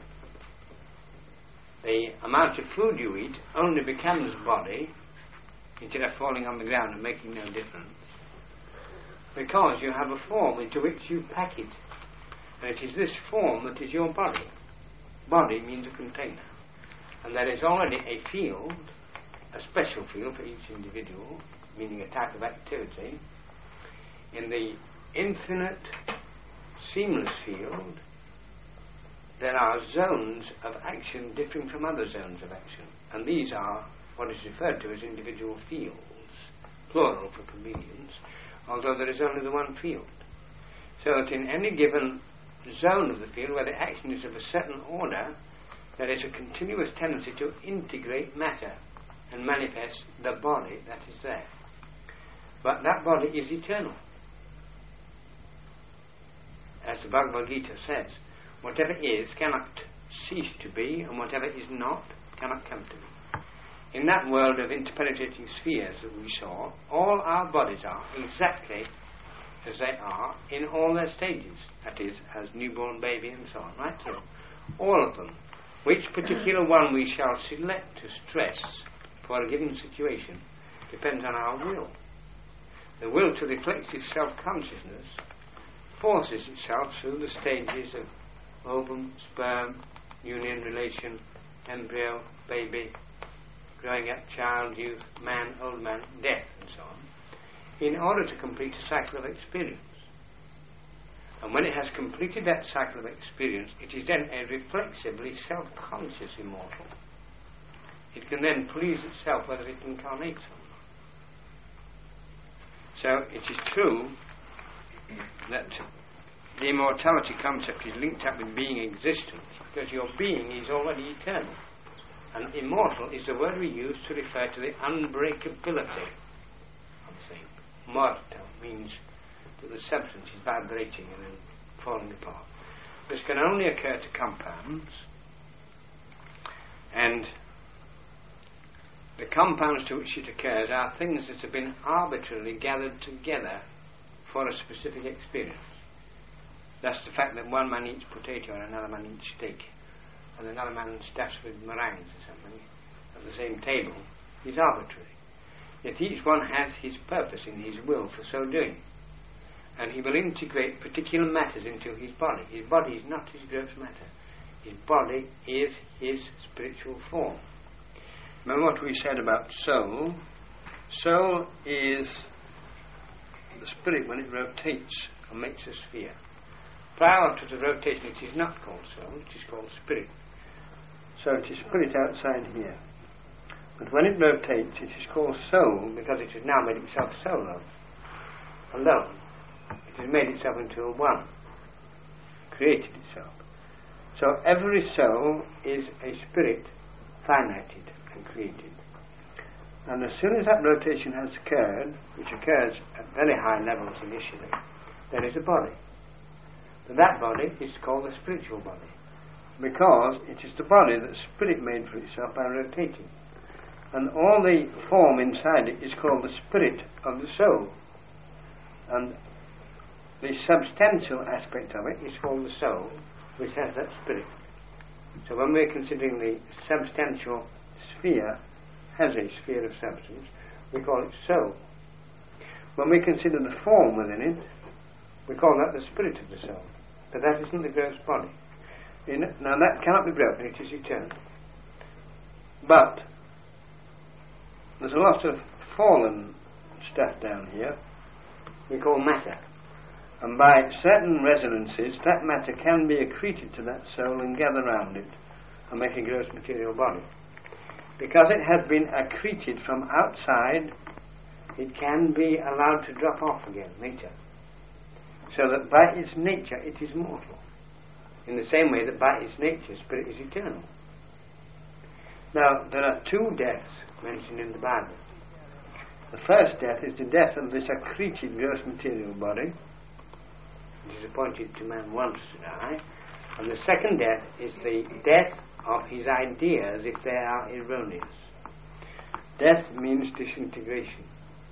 The amount of food you eat only becomes body instead of falling on the ground and making no difference, because you have a form into which you pack it, and it is this form that is your body. Body means a container, and there is already a field, a special field for each individual, meaning a type of activity. In the infinite seamless field, there are zones of action differing from other zones of action, and these are what is referred to as individual fields, plural for convenience, although there is only the one field. So that in any given zone of the field where the action is of a certain order, there is a continuous tendency to integrate matter and manifest the body that is there. But that body is eternal. As the Bhagavad Gita says, whatever is cannot cease to be, and whatever is not cannot come to be. In that world of interpenetrating spheres that we saw, all our bodies are exactly as they are in all their stages. That is, as newborn baby and so on, right? So, all of them. Which particular one we shall select to stress for a given situation depends on our will. The will to reflect its self-consciousness forces itself through the stages of ovum, sperm, union, relation, embryo, baby, growing up, child, youth, man, old man, death, and so on, in order to complete a cycle of experience. And when it has completed that cycle of experience, it is then a reflexively self-conscious immortal. It can then please itself whether it incarnates or not. So it is true that the immortality concept is linked up with being existence, because your being is already eternal. And immortal is the word we use to refer to the unbreakability of the thing. Mortal means that the substance is vibrating and then falling apart. This can only occur to compounds, and the compounds to which it occurs are things that have been arbitrarily gathered together for a specific experience. That's the fact that one man eats potato and another man eats steak, and another man stuffs with meringues or something at the same table is arbitrary. Yet each one has his purpose in his will for so doing, and he will integrate particular matters into his body. His body is not his gross matter. His body is his spiritual form. Remember what we said about soul? Soul is the spirit when it rotates and makes a sphere. Prior to the rotation it is not called soul, it is called spirit. So it is spirit outside here. But when it rotates it is called soul because it has now made itself solo, alone. It has made itself into a one, created itself. So every soul is a spirit finited and created. And as soon as that rotation has occurred, which occurs at very high levels initially, there is a body. But that body is called the spiritual body, because it is the body that spirit made for itself by rotating. And all the form inside it is called the spirit of the soul. And the substantial aspect of it is called the soul, which has that spirit. So when we're considering the substantial sphere, has a sphere of substance, we call it soul. When we consider the form within it, we call that the spirit of the soul. But that isn't the gross body. Now that cannot be broken, it is eternal. But there's a lot of fallen stuff down here we call matter. And by certain resonances, that matter can be accreted to that soul and gather round it and make a gross material body. Because it has been accreted from outside, it can be allowed to drop off again later. So that by its nature it is mortal. In the same way that by its nature spirit is eternal. Now, there are two deaths mentioned in the Bible. The first death is the death of this accreted gross material body, which is appointed to man once to die. And the second death is the death of his ideas if they are erroneous. Death means disintegration.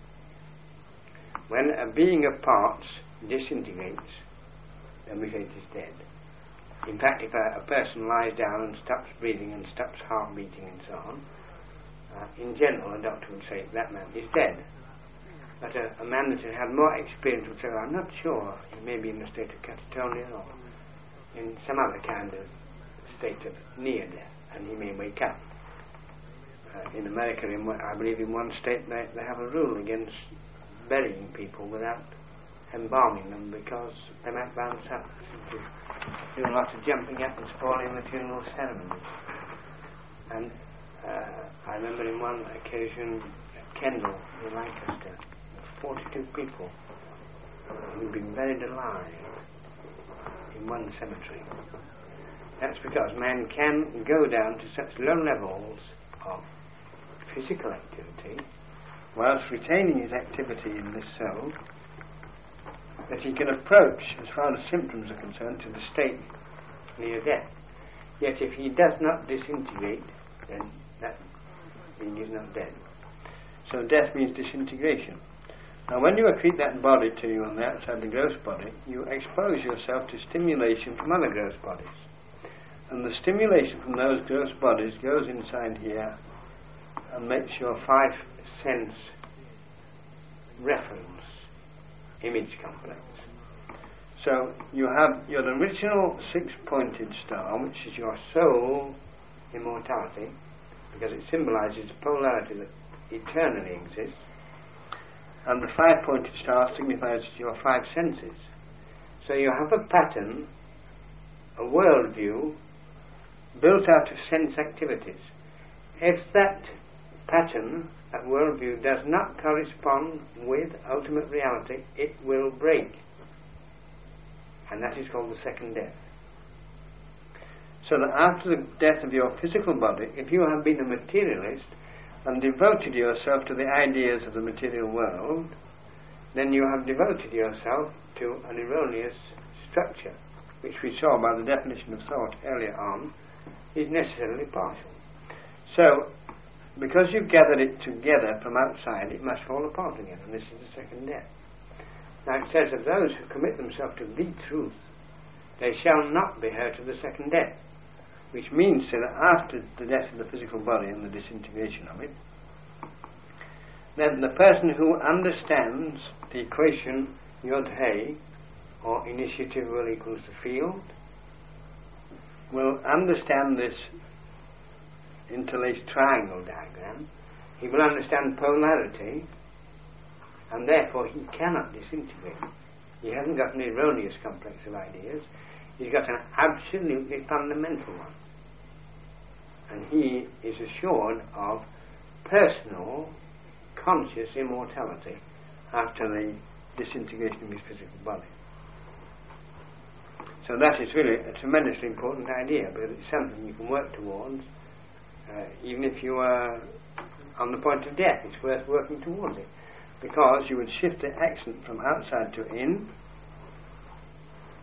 When a being of parts disintegrates, then we say it is dead. In fact, if a person lies down and stops breathing and stops heart beating and so on, in general a doctor would say that man is dead. But a man that has had more experience would say, well, I'm not sure, he may be in a state of catatonia or in some other kind of state of near death, and he may wake up. In America, I believe in one state they have a rule against burying people without embalming them, because they might bounce up to do a lot of jumping up and spoiling the funeral ceremonies. And I remember in one occasion at Kendal in Lancaster, 42 people who'd been buried alive in one cemetery. That's because man can go down to such low levels of physical activity whilst retaining his activity in this soul, that he can approach, as far as symptoms are concerned, to the state near death. Yet if he does not disintegrate, then that being is not dead. So death means disintegration. Now when you accrete that body to you on the outside the gross body, you expose yourself to stimulation from other gross bodies. And the stimulation from those gross bodies goes inside here and makes your five sense reference image complex. So you have your original six-pointed star, which is your soul immortality, because it symbolises a polarity that eternally exists, and the five-pointed star signifies your five senses. So you have a pattern, a worldview, built out of sense activities. If that pattern, that worldview, does not correspond with ultimate reality, it will break. And that is called the second death. So that after the death of your physical body, if you have been a materialist and devoted yourself to the ideas of the material world, then you have devoted yourself to an erroneous structure, which we saw by the definition of thought earlier on, is necessarily partial. So, because you've gathered it together from outside, it must fall apart again, and this is the second death. Now it says of those who commit themselves to the truth, they shall not be hurt of the second death, which means that after the death of the physical body and the disintegration of it, then the person who understands the equation Yod-Hey, or initiative will equals the field, will understand this interlaced triangle diagram. He will understand polarity, and therefore he cannot disintegrate. He hasn't got an erroneous complex of ideas, he's got an absolutely fundamental one. And he is assured of personal, conscious immortality after the disintegration of his physical body. So that is really a tremendously important idea, because it's something you can work towards, even if you are on the point of death. It's worth working towards it, because you would shift the accent from outside to in,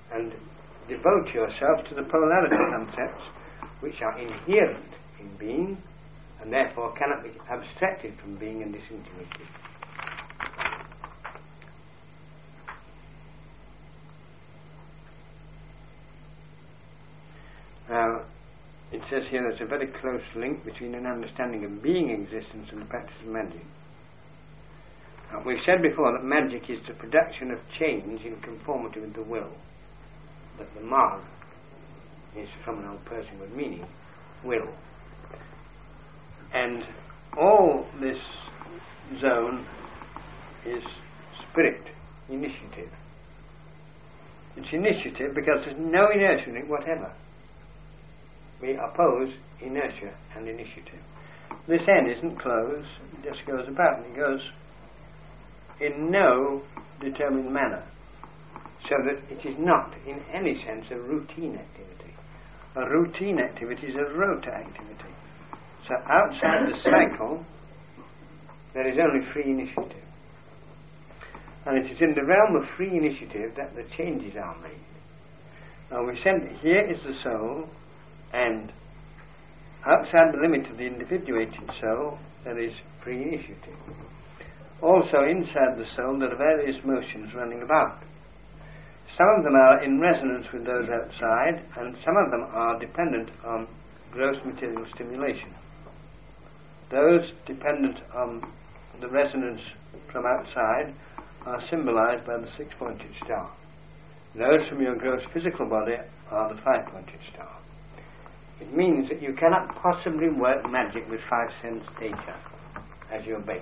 and devote yourself to the polarity concepts which are inherent in being and therefore cannot be abstracted from being and disintegrated. Now, it says here there's a very close link between an understanding of being existence and the practice of magic. Now, we've said before that magic is the production of change in conformity with the will. That the mag is from an old Persian word meaning will. And all this zone is spirit, initiative. It's initiative because there's no inertia in it whatever. We oppose inertia and initiative. This end isn't closed, it just goes about, and it goes in no determined manner, so that it is not in any sense a routine activity. A routine activity is a rota activity. So outside the cycle there is only free initiative. And it is in the realm of free initiative that the changes are made. Now we said that here is the soul, and outside the limit of the individuated soul there is free initiative. Also inside the soul there are various motions running about. Some of them are in resonance with those outside, and some of them are dependent on gross material stimulation. Those dependent on the resonance from outside are symbolized by the 6-pointed star. Those from your gross physical body are the 5-pointed star. It means that you cannot possibly work magic with 5 sense data as your base.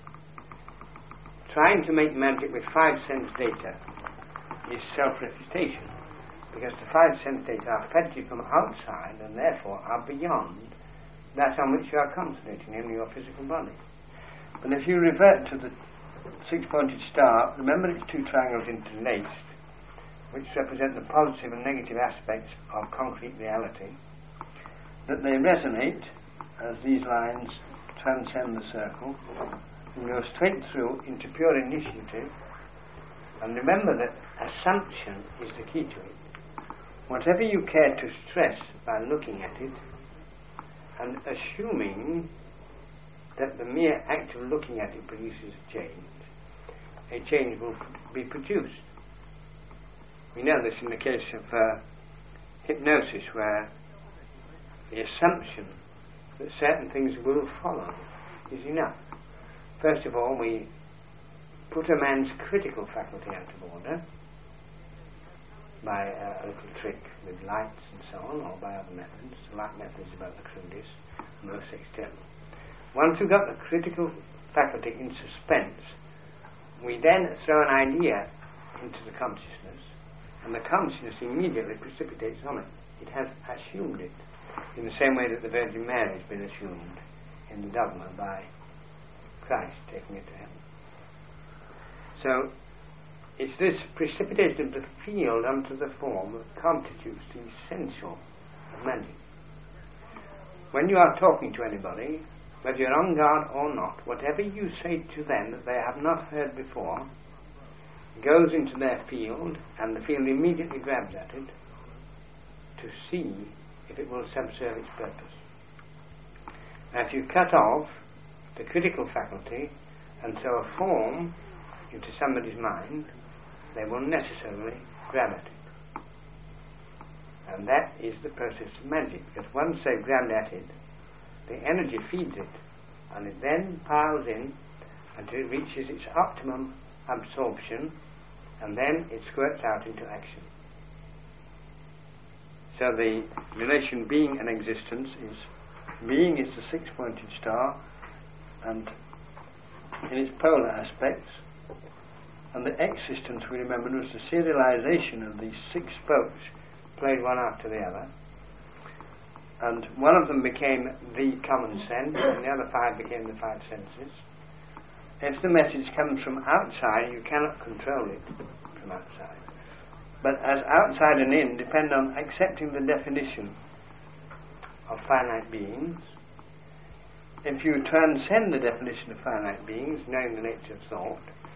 Trying to make magic with 5 sense data is self-refutation, because the 5 sense data are fed to you from outside and therefore are beyond that on which you are concentrating, namely your physical body. But if you revert to the 6-pointed star, remember it's 2 triangles interlaced, which represent the positive and negative aspects of concrete reality, that they resonate as these lines transcend the circle and go straight through into pure initiative. And remember that assumption is the key to it. Whatever you care to stress by looking at it and assuming that the mere act of looking at it produces a change will be produced. We know this in the case of hypnosis, where the assumption that certain things will follow is enough. First of all, we put a man's critical faculty out of order by a little trick with lights and so on, or by other methods. The light method is about the crudest and most external. Once we've got the critical faculty in suspense, we then throw an idea into the consciousness, and the consciousness immediately precipitates on it. It has assumed it, in the same way that the Virgin Mary has been assumed in the dogma by Christ taking it to heaven. So it's this precipitation of the field onto the form that constitutes the essential of magic. When you are talking to anybody, whether you're on guard or not, whatever you say to them that they have not heard before goes into their field, and the field immediately grabs at it to see if it will subserve its purpose. Now, if you cut off the critical faculty and throw a form into somebody's mind, they will necessarily grab at it. And that is the process of magic, because once they've grabbed at it, the energy feeds it, and it then piles in until it reaches its optimum absorption, and then it squirts out into action. So the relation being and existence is, being is the 6-pointed star, and in its polar aspects, and the existence, we remember, was the serialization of these 6 spokes played one after the other, and one of them became the common sense and the other 5 became the 5 senses. If the message comes from outside, you cannot control it from outside, but as outside and in depend on accepting the definition of finite beings. If you transcend the definition of finite beings, knowing the nature of thought,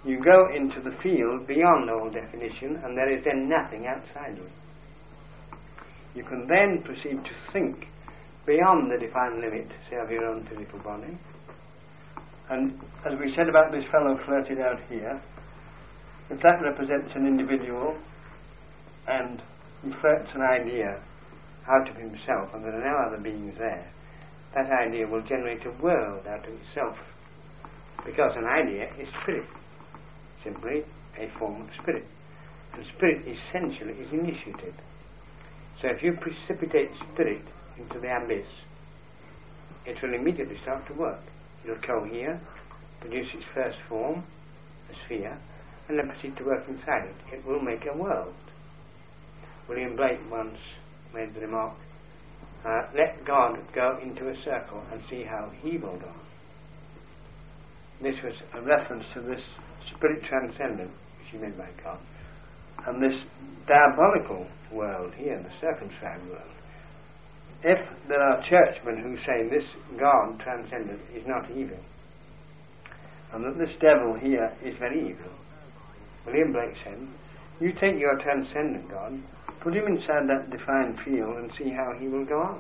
you go into the field beyond all definition, and there is then nothing outside you. You can then proceed to think beyond the defined limit, say, of your own physical body. And as we said about this fellow floated out here, if that represents an individual and he floats an idea out of himself and there are no other beings there, that idea will generate a world out of itself, because an idea is spirit, simply a form of spirit, and spirit essentially is initiated. So if you precipitate spirit into the abyss, it will immediately start to work. It will cohere, produce its first form, a sphere, and then proceed to work inside it. It will make a world. William Blake once made the remark, let God go into a circle and see how he will go. This was a reference to this spirit transcendent, which is made by God, and this diabolical world here, the circumscribed world. If there are churchmen who say this God transcendent is not evil, and that this devil here is very evil, William Blake said, you take your transcendent God, put him inside that defined field and see how he will go on.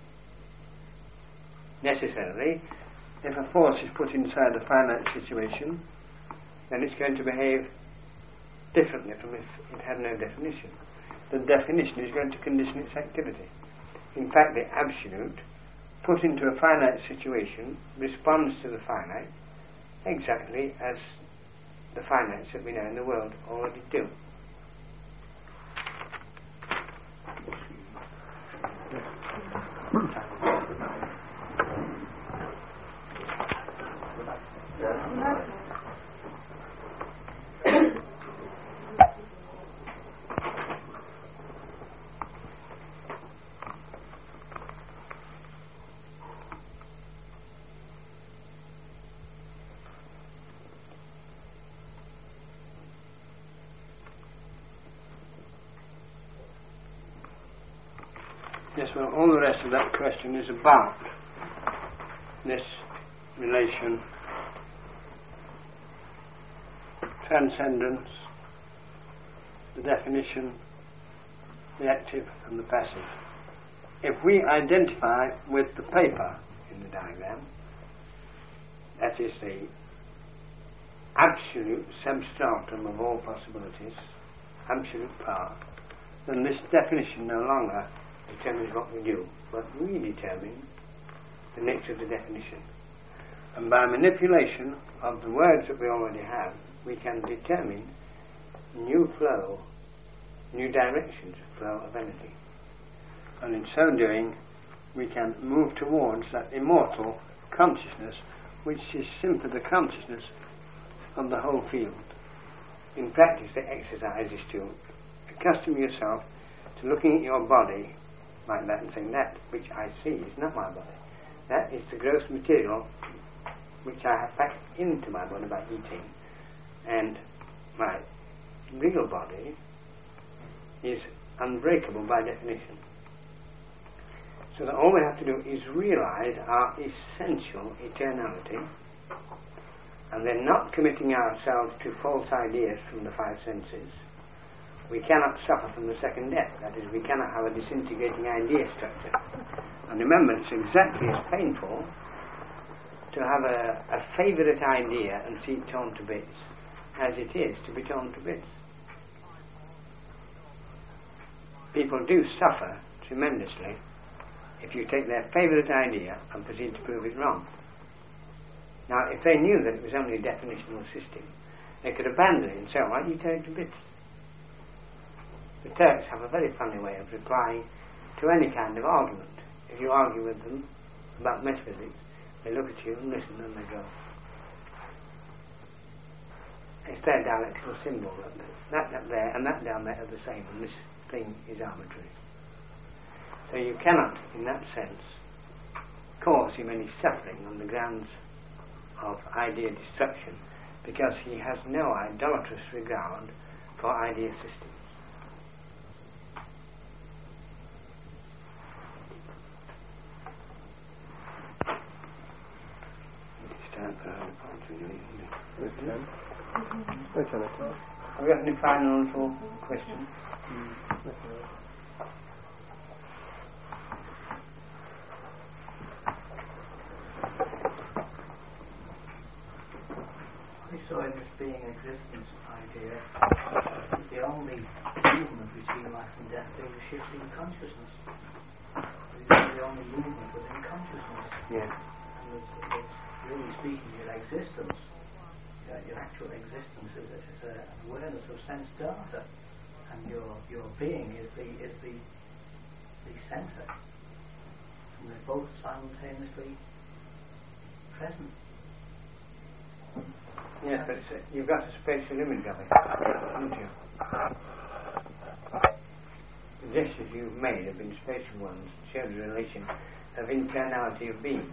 Necessarily, if a force is put inside a finite situation, then it's going to behave differently from if it had no definition. The definition is going to condition its activity. In fact, the absolute, put into a finite situation, responds to the finite exactly as the finites that we know in the world already do. Yes, well, all the rest of that question is about this relation, transcendence, the definition, the active and the passive. If we identify with the paper in the diagram, that is the absolute substratum of all possibilities, absolute power, then this definition no longer determines what we do, but we determine the nature of the definition. And by manipulation of the words that we already have, we can determine new flow, new directions of flow of energy. And in so doing, we can move towards that immortal consciousness, which is simply the consciousness of the whole field. In practice, the exercise is to accustom yourself to looking at your body like that and saying, that which I see is not my body. That is the gross material which I have packed into my body by eating. And my real body is unbreakable by definition. So that all we have to do is realize our essential eternality, and then not committing ourselves to false ideas from the five senses. We cannot suffer from the second death. That is, we cannot have a disintegrating idea structure. And remember, it's exactly as painful to have a favourite idea and see it torn to bits as it is to be torn to bits. People do suffer tremendously if you take their favourite idea and proceed to prove it wrong. Now, if they knew that it was only a definitional system, they could abandon it and say, why do you tear it to bits? The Turks have a very funny way of replying to any kind of argument. If you argue with them about metaphysics, they look at you and listen and they go. It's their dialectical symbol. That up there and that down there are the same, and this thing is arbitrary. So you cannot, in that sense, cause him any suffering on the grounds of idea destruction, because he has no idolatrous regard for idea systems. Start the whole part, really, isn't it? Mechanical. Have you got any final questions? I saw in this being existence idea, the only movement between life and death is a shifting consciousness. It's the only movement within consciousness. Yeah. And it's really speaking your existence, your actual existence is an awareness of sense data, and your being is the centre, and they're both simultaneously present. Yes, but you've got a spatial image of it, haven't you? The gestures you've made have been spatial ones, show the relation of internality of being.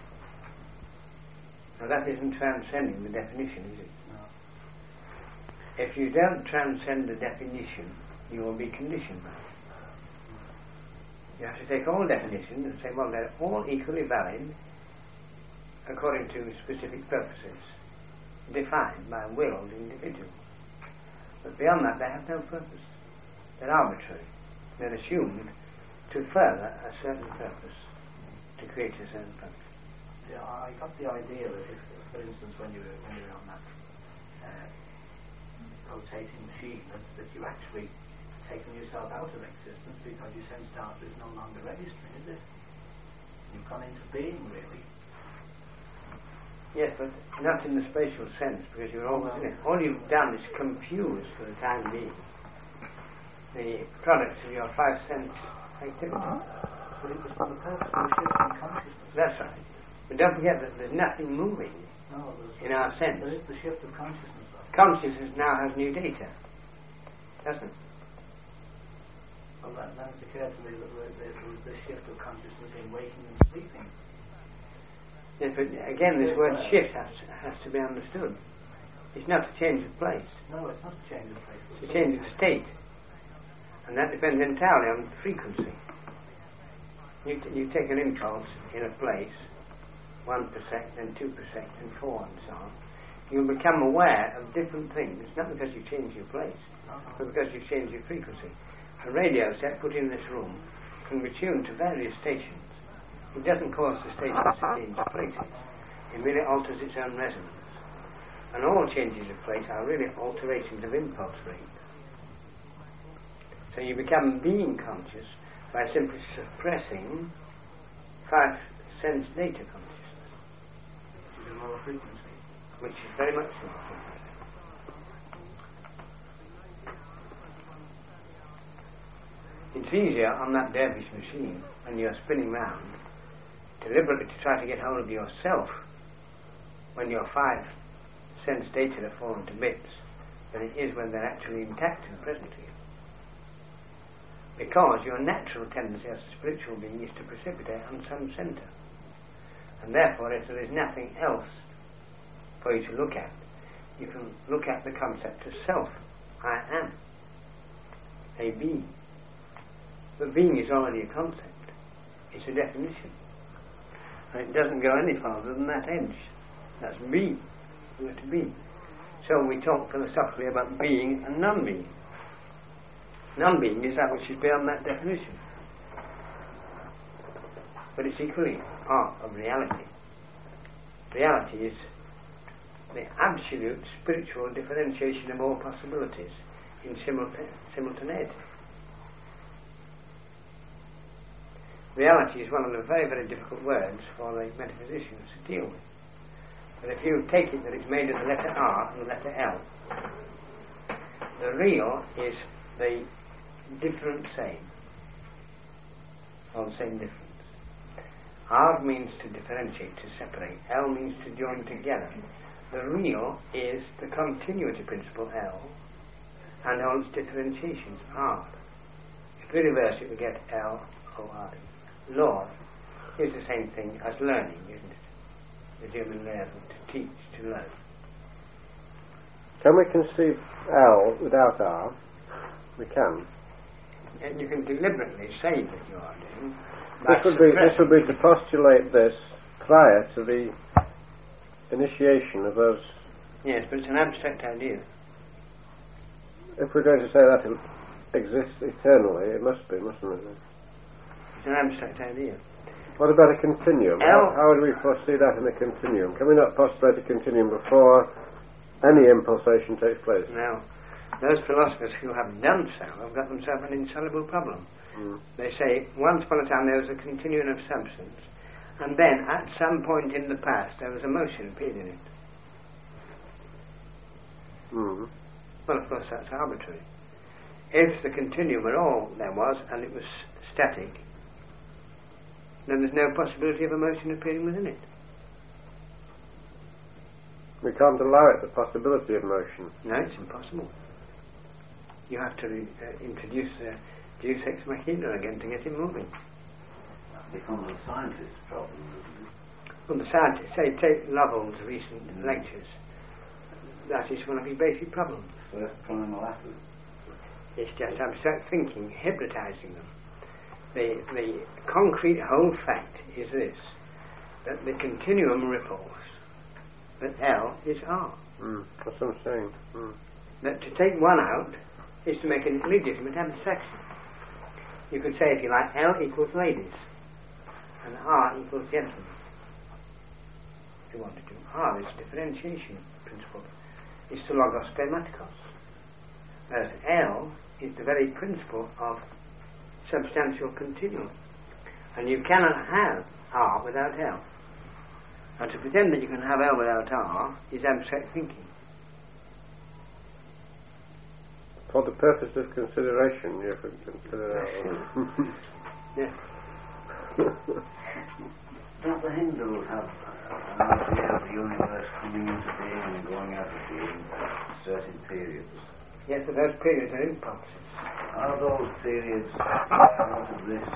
Now that isn't transcending the definition, is it? No. If you don't transcend the definition, you will be conditioned by it. You have to take all definitions and say, well, they're all equally valid according to specific purposes, defined by willed individuals. But beyond that, they have no purpose. They're arbitrary. They're assumed to further a certain purpose, to create a certain purpose. Yeah, I got the idea that if, for instance, when you were on that rotating machine, that you actually taken yourself out of existence because your sense data is no longer registering, is it? You've gone into being, really. Yes, but not in the spatial sense, because you're always in it. All you've done is confuse, for the time being, the products of your five sense activity. But it was for the purpose of shifting consciousness. That's right. But don't forget that there's nothing moving in our sense. There is the shift of consciousness, though. Consciousness now has new data, doesn't it? Well, then it's occurred to me that there was this shift of consciousness in waking and sleeping. Yes, but again, this word shift has to be understood. It's not a change of place. No, it's not a change of place. It's a change of state. And that depends entirely on frequency. You take an impulse in a place, 1 per second, then 2 per second, and 4, and so on. You'll become aware of different things, not because you change your place, but because you change your frequency. A radio set put in this room can be tuned to various stations. It doesn't cause the stations to change places. It merely alters its own resonance. And all changes of place are really alterations of impulse rate. So you become being conscious by simply suppressing five sense data consciousness. Which is a lower frequency. Which is very much lower frequency. It's easier on that dervish machine when you're spinning round deliberately to try to get hold of yourself when your five sense data are fallen to bits than it is when they're actually intact and present to you. Because your natural tendency as a spiritual being is to precipitate on some centre. And therefore, if there is nothing else for you to look at, you can look at the concept of self. I am a being. But being is already a concept. It's a definition. And it doesn't go any farther than that edge. That's being. We're to be. So we talk philosophically about being and non-being. Non-being is that which is beyond that definition. But it's equally part of reality. Reality is the absolute spiritual differentiation of all possibilities in simultaneity. Reality is one of the very, very difficult words for the metaphysicians to deal with. But if you take it that it's made of the letter R and the letter L, the real is the different same, or the same difference. R means to differentiate, to separate. L means to join together. The real is the continuity principle L, and all its differentiations R. If we reverse it, we get L-O-R. Law is the same thing as learning, isn't it? The German verb to teach, to learn. Can we conceive L without R? We can. And you can deliberately say that you are doing. This would be to postulate this prior to the initiation of those. Yes, but it's an abstract idea. If we're going to say that it exists eternally, it must be, mustn't it? It's an abstract idea. What about a continuum? How would we foresee that in a continuum? Can we not postulate a continuum before any impulsation takes place? Now, those philosophers who have done so have got themselves an insoluble problem. They say, once upon a time there was a continuum of substance, and then at some point in the past there was a motion appeared in it. Well, of course that's arbitrary. If the continuum were all there was, and it was static, then there's no possibility of a motion appearing within it. We can't allow it the possibility of motion. No, it's impossible. You have to introduce deus ex machina again to get it moving. That becomes a scientist's problem, doesn't it? Well, the scientists say, take Lovell's recent lectures. That is one of his basic problems. First primal atom. It's just abstract thinking, hypnotizing them. The concrete whole fact is this, that the continuum ripples, but L is R. That's what I'm saying. That to take one out is to make an illegitimate abstraction. You could say, if you like, L equals ladies, and R equals gentlemen. If you want to do R, is differentiation principle. It's the logos grammaticos. Whereas L is the very principle of substantial continuum. And you cannot have R without L. And to pretend that you can have L without R is abstract thinking. For the purpose of consideration, you have to consider L. Yeah. Don't the Hindus have an idea of the universe coming into being and going out of being at certain periods? Yes, but those periods are impulses. Are those periods part of this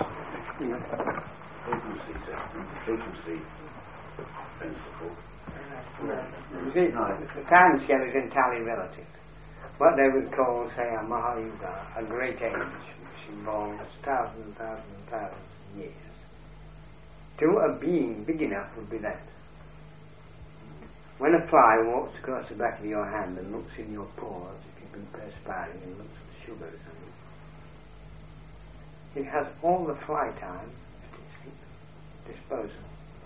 frequency principle? You see, the time scale is entirely relative. What they would call, say, a Mahayuga, a great age, which involves thousands and thousands and thousands of years. To a being big enough would be that. When a fly walks across the back of your hand and looks in your pores, if you've been perspiring, and looks at the sugars on it, it has all the fly time at its disposal.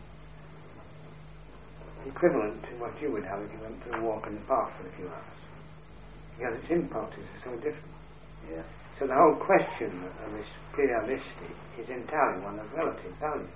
Equivalent to what you would have if you went for a walk in the park for a few hours. Because its impulses are so different. Yeah. So the whole question of this periodicity is entirely one of relative values.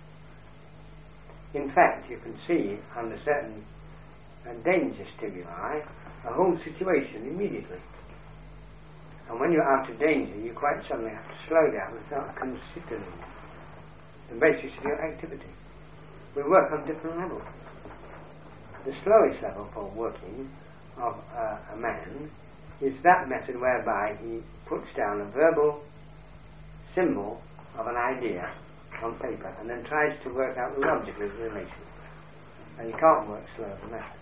In fact, you can see under certain danger stimuli a whole situation immediately. And when you're out of danger, you quite suddenly have to slow down and start considering the basis of your activity. We work on different levels. The slowest level for working of a man is that method whereby he puts down a verbal symbol of an idea on paper and then tries to work out the logic of the relation. And you can't work slower than that.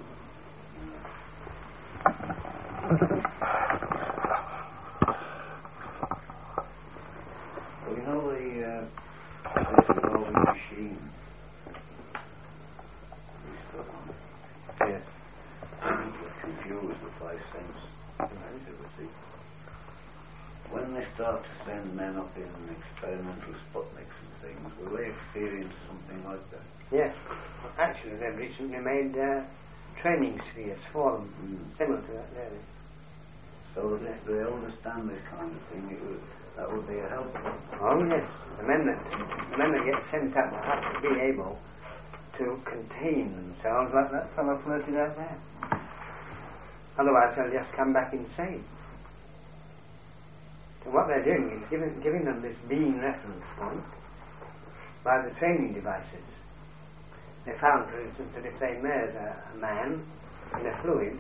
Well, you know this evolving machine we stuck on. Yes. It confused the five sense activity. When they start to send men up in experimental Sputniks and things, will they experience something like that? Yes. Well, actually, they've recently made training spheres for them, similar to that there. So that if they understand this kind of thing, that would be a help. Oh yes. The men that get sent up will have to be able to contain themselves like that fellow floated out there. Otherwise they'll just come back insane. So what they're doing is giving them this being reference point by the training devices. They found, for instance, that if they immerse a man in a fluid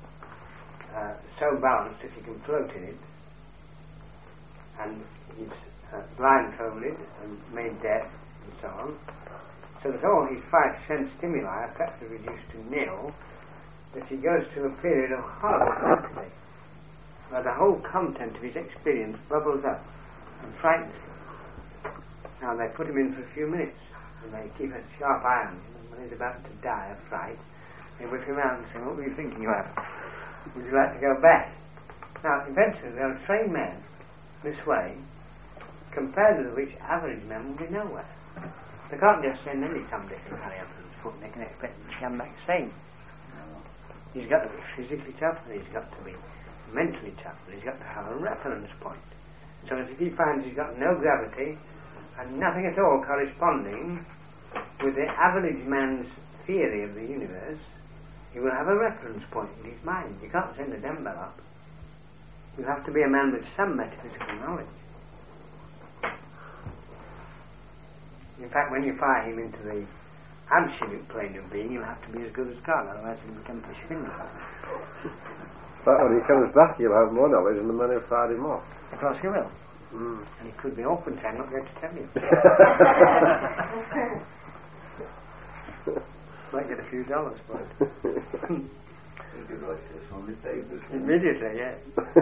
so balanced that he can float in it, and he's blindfolded and made deaf and so on, so that all his five sense stimuli are practically reduced to nil, that he goes through a period of horrible fantasy, where the whole content of his experience bubbles up and frightens him. Now they put him in for a few minutes, and they keep a sharp eye on him, and when he's about to die of fright, they whip him out and say, "What were you thinking about? Would you like to go back?" Now, eventually they'll train men this way, compared with which average men will be nowhere. They can't just send any somebody to carry up on his foot and they can expect him to come back sane. He's got to be physically tough, and he's got to be mentally tough, and he's got to have a reference point. So if he finds he's got no gravity and nothing at all corresponding with the average man's theory of the universe, he will have a reference point in his mind. You can't send a dumbbell up. You have to be a man with some metaphysical knowledge. In fact, when you fire him into the absolute plane of being, he'll have to be as good as God, otherwise he'll become Pashvinda. But when he comes back, he'll have more knowledge than the man who fired him off. Of course he will. And it could be open, so I'm not going to tell you. Might get a few dollars for it. You could write this on the paper. Immediately, yeah.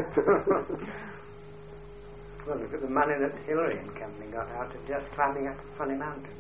Well, look at the money that Hillary and company got out of just climbing up a funny mountain.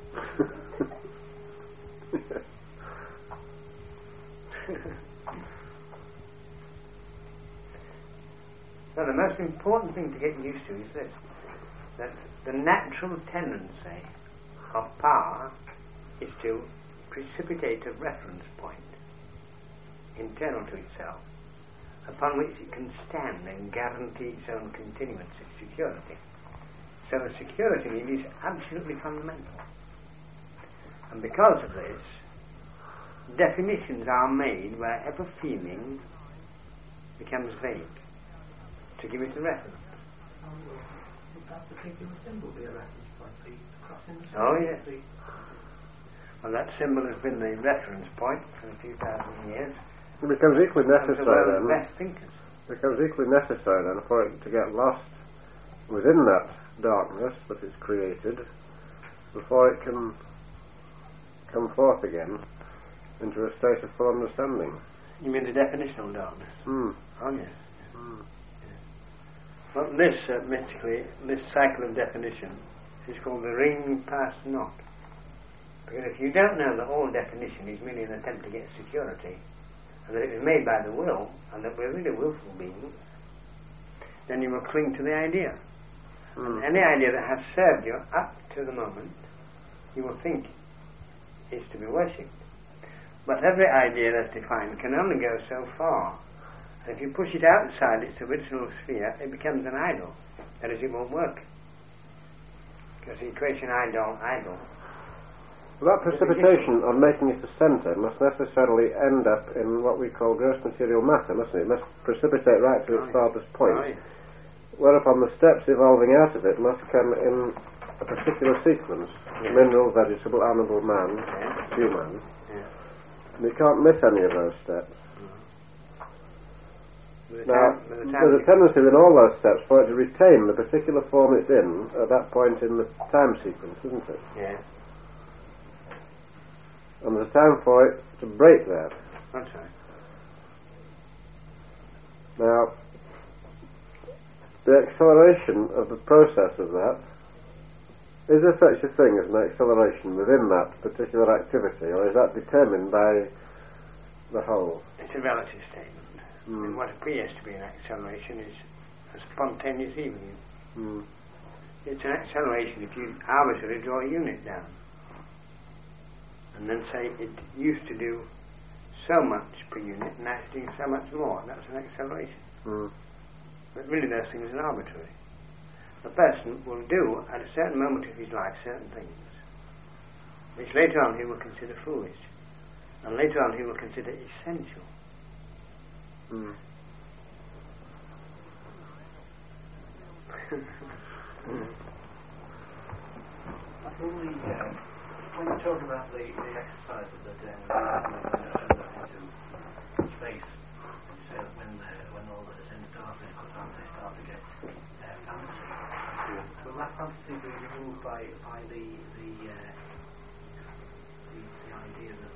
So the most important thing to get used to is this, that the natural tendency of power is to precipitate a reference point internal to itself upon which it can stand and guarantee its own continuance, its security. So the security need is absolutely fundamental. And because of this, definitions are made wherever feeling becomes vague, to give it a reference. Would that particular symbol be a reference point? The crossing the Oh, symbol? yes. Well, that symbol has been the reference point for a few thousand years. It becomes equally necessary then. Best thinkers. It becomes equally necessary then for it to get lost within that darkness that is created before it can come forth again into a state of full understanding. You mean the definitional darkness? Mm. Oh, yes. Well, this, mystically, this cycle of definition is called the ring past not. Because if you don't know that all definition is merely an attempt to get security, and that it was made by the will, and that we're really willful beings, then you will cling to the idea. And any idea that has served you up to the moment, you will think is to be worshipped. But every idea that's defined can only go so far. And if you push it outside its original sphere, it becomes an idol. That is, it won't work. Because the equation idol. That precipitation of making it a centre must necessarily end up in what we call gross material matter, mustn't it? It must precipitate right to its farthest point. Oh, yes. Whereupon the steps evolving out of it must come in a particular sequence. Yes. Mineral, vegetable, animal, man, human. Yes. And you can't miss any of those steps. Now, there's a tendency in all those steps for it to retain the particular form it's in at that point in the time sequence, isn't it? Yes. And there's a time for it to break that. That's right. Now, the acceleration of the process of that, is there such a thing as an acceleration within that particular activity, or is that determined by the whole? It's a relative statement. And what appears to be an acceleration is a spontaneous evening. It's an acceleration if you arbitrarily draw a unit down. And then say it used to do so much per unit and now it's doing so much more. That's an acceleration. But really those things are arbitrary. A person will do at a certain moment of his life certain things, which later on he will consider foolish, and later on he will consider essential. When you talk about the exercises that into space, you say that when all the sin starts is cut out, they start to get fantasy. Will that fantasy be removed by the idea that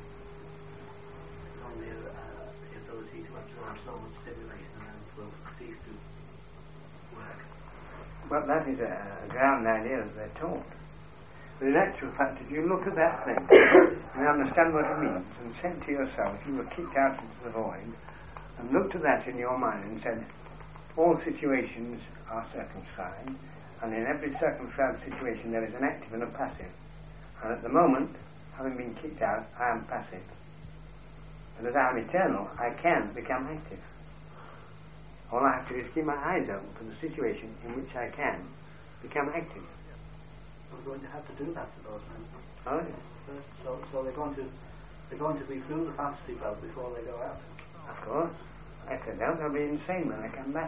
only the ability to absorb so much stimulation and then will cease to work? Well, that is a ground idea that they're taught. But in actual fact, if you look at that thing and understand what it means, and said to yourself, if you were kicked out into the void, and looked at that in your mind and said, all situations are circumscribed, and in every circumscribed situation there is an active and a passive. And at the moment, having been kicked out, I am passive. And as I am eternal, I can become active. All I have to do is keep my eyes open for the situation in which I can become active. We're going to have to do that to those men. Oh, yes. So they're going to be through the fantasy belt before they go out. Of course. If they don't, they'll be insane when they come back.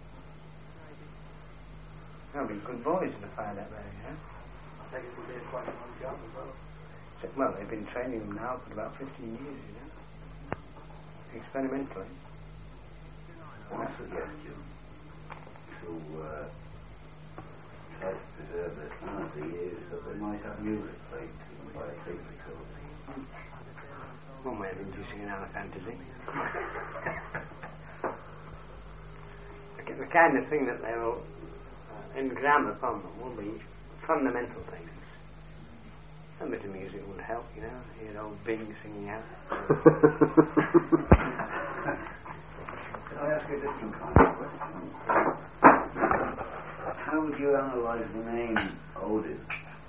They'll be good boys in the fire that way, yeah? I think it will be quite a long job as well. Well, they've been training them now for about 15 years, experimentally. My suggestion to try to preserve their sanity is that they might have music played to them by a tape recorder. One way of inducing another fantasy. The kind of thing that they will engram upon them will be fundamental things. A bit of music would help, hear old Bing singing out. Can I ask you a different kind of question? How would you analyse the name Odin?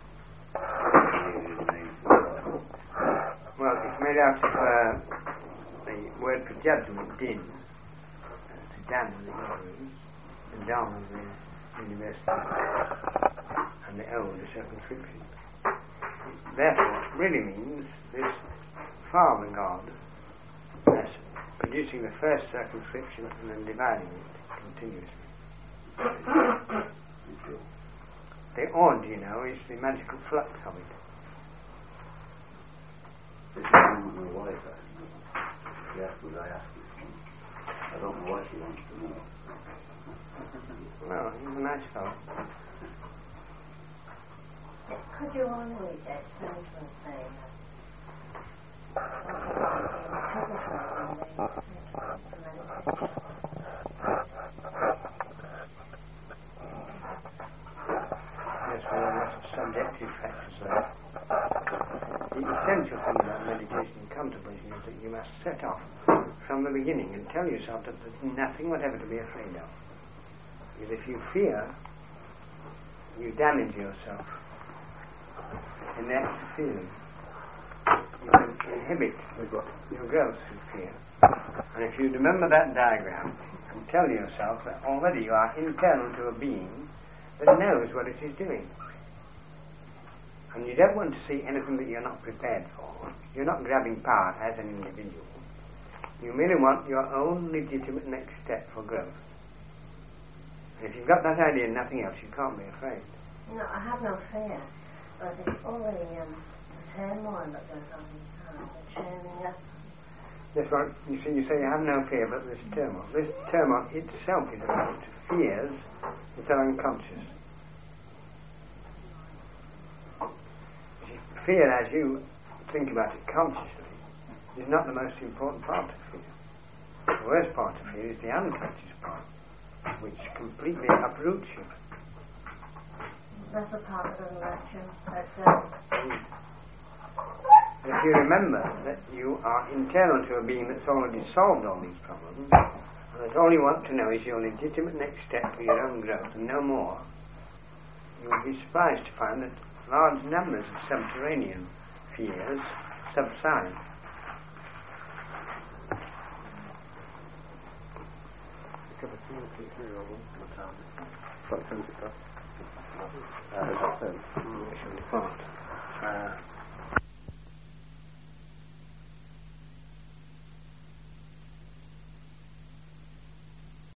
Well, it's made out of the word for judgment, din. To Dan of the Hebrews, the Dom of the university, and the O of the circumscription. Therefore, it really means this Father God as producing the first circumscription and then dividing it continuously. The odd, is the magical flux of it. This is my wife, she asked what I asked you. I don't know what she wants to know. Well, he's a nice fellow. Could you only read that sentence saying Yes, well, there are lots of subjective factors there. The essential thing about meditation and contemplation is that you must set off from the beginning and tell yourself that there's nothing whatever to be afraid of. Because if you fear, you damage yourself in the act of feeling. You can inhibit your growth through fear. And if you remember that diagram and tell yourself that already you are internal to a being that knows what it is doing. And you don't want to see anything that you're not prepared for. You're not grabbing part as an individual. You merely want your own legitimate next step for growth. And if you've got that idea and nothing else, you can't be afraid. No, I have no fear. But it's all the turmoil that goes on inside, the churning up. Yes, well, you say you have no fear, but this turmoil. This turmoil itself is about fears that are unconscious. Fear, as you think about it consciously, is not the most important part of fear. The worst part of fear is the unconscious part, which completely uproots you. That's a part of the lecture. If you remember that you are internal to a being that's already solved all these problems, and that all you want to know is your legitimate next step for your own growth and no more, you will be surprised to find that large numbers of subterranean fears subside. We shall depart.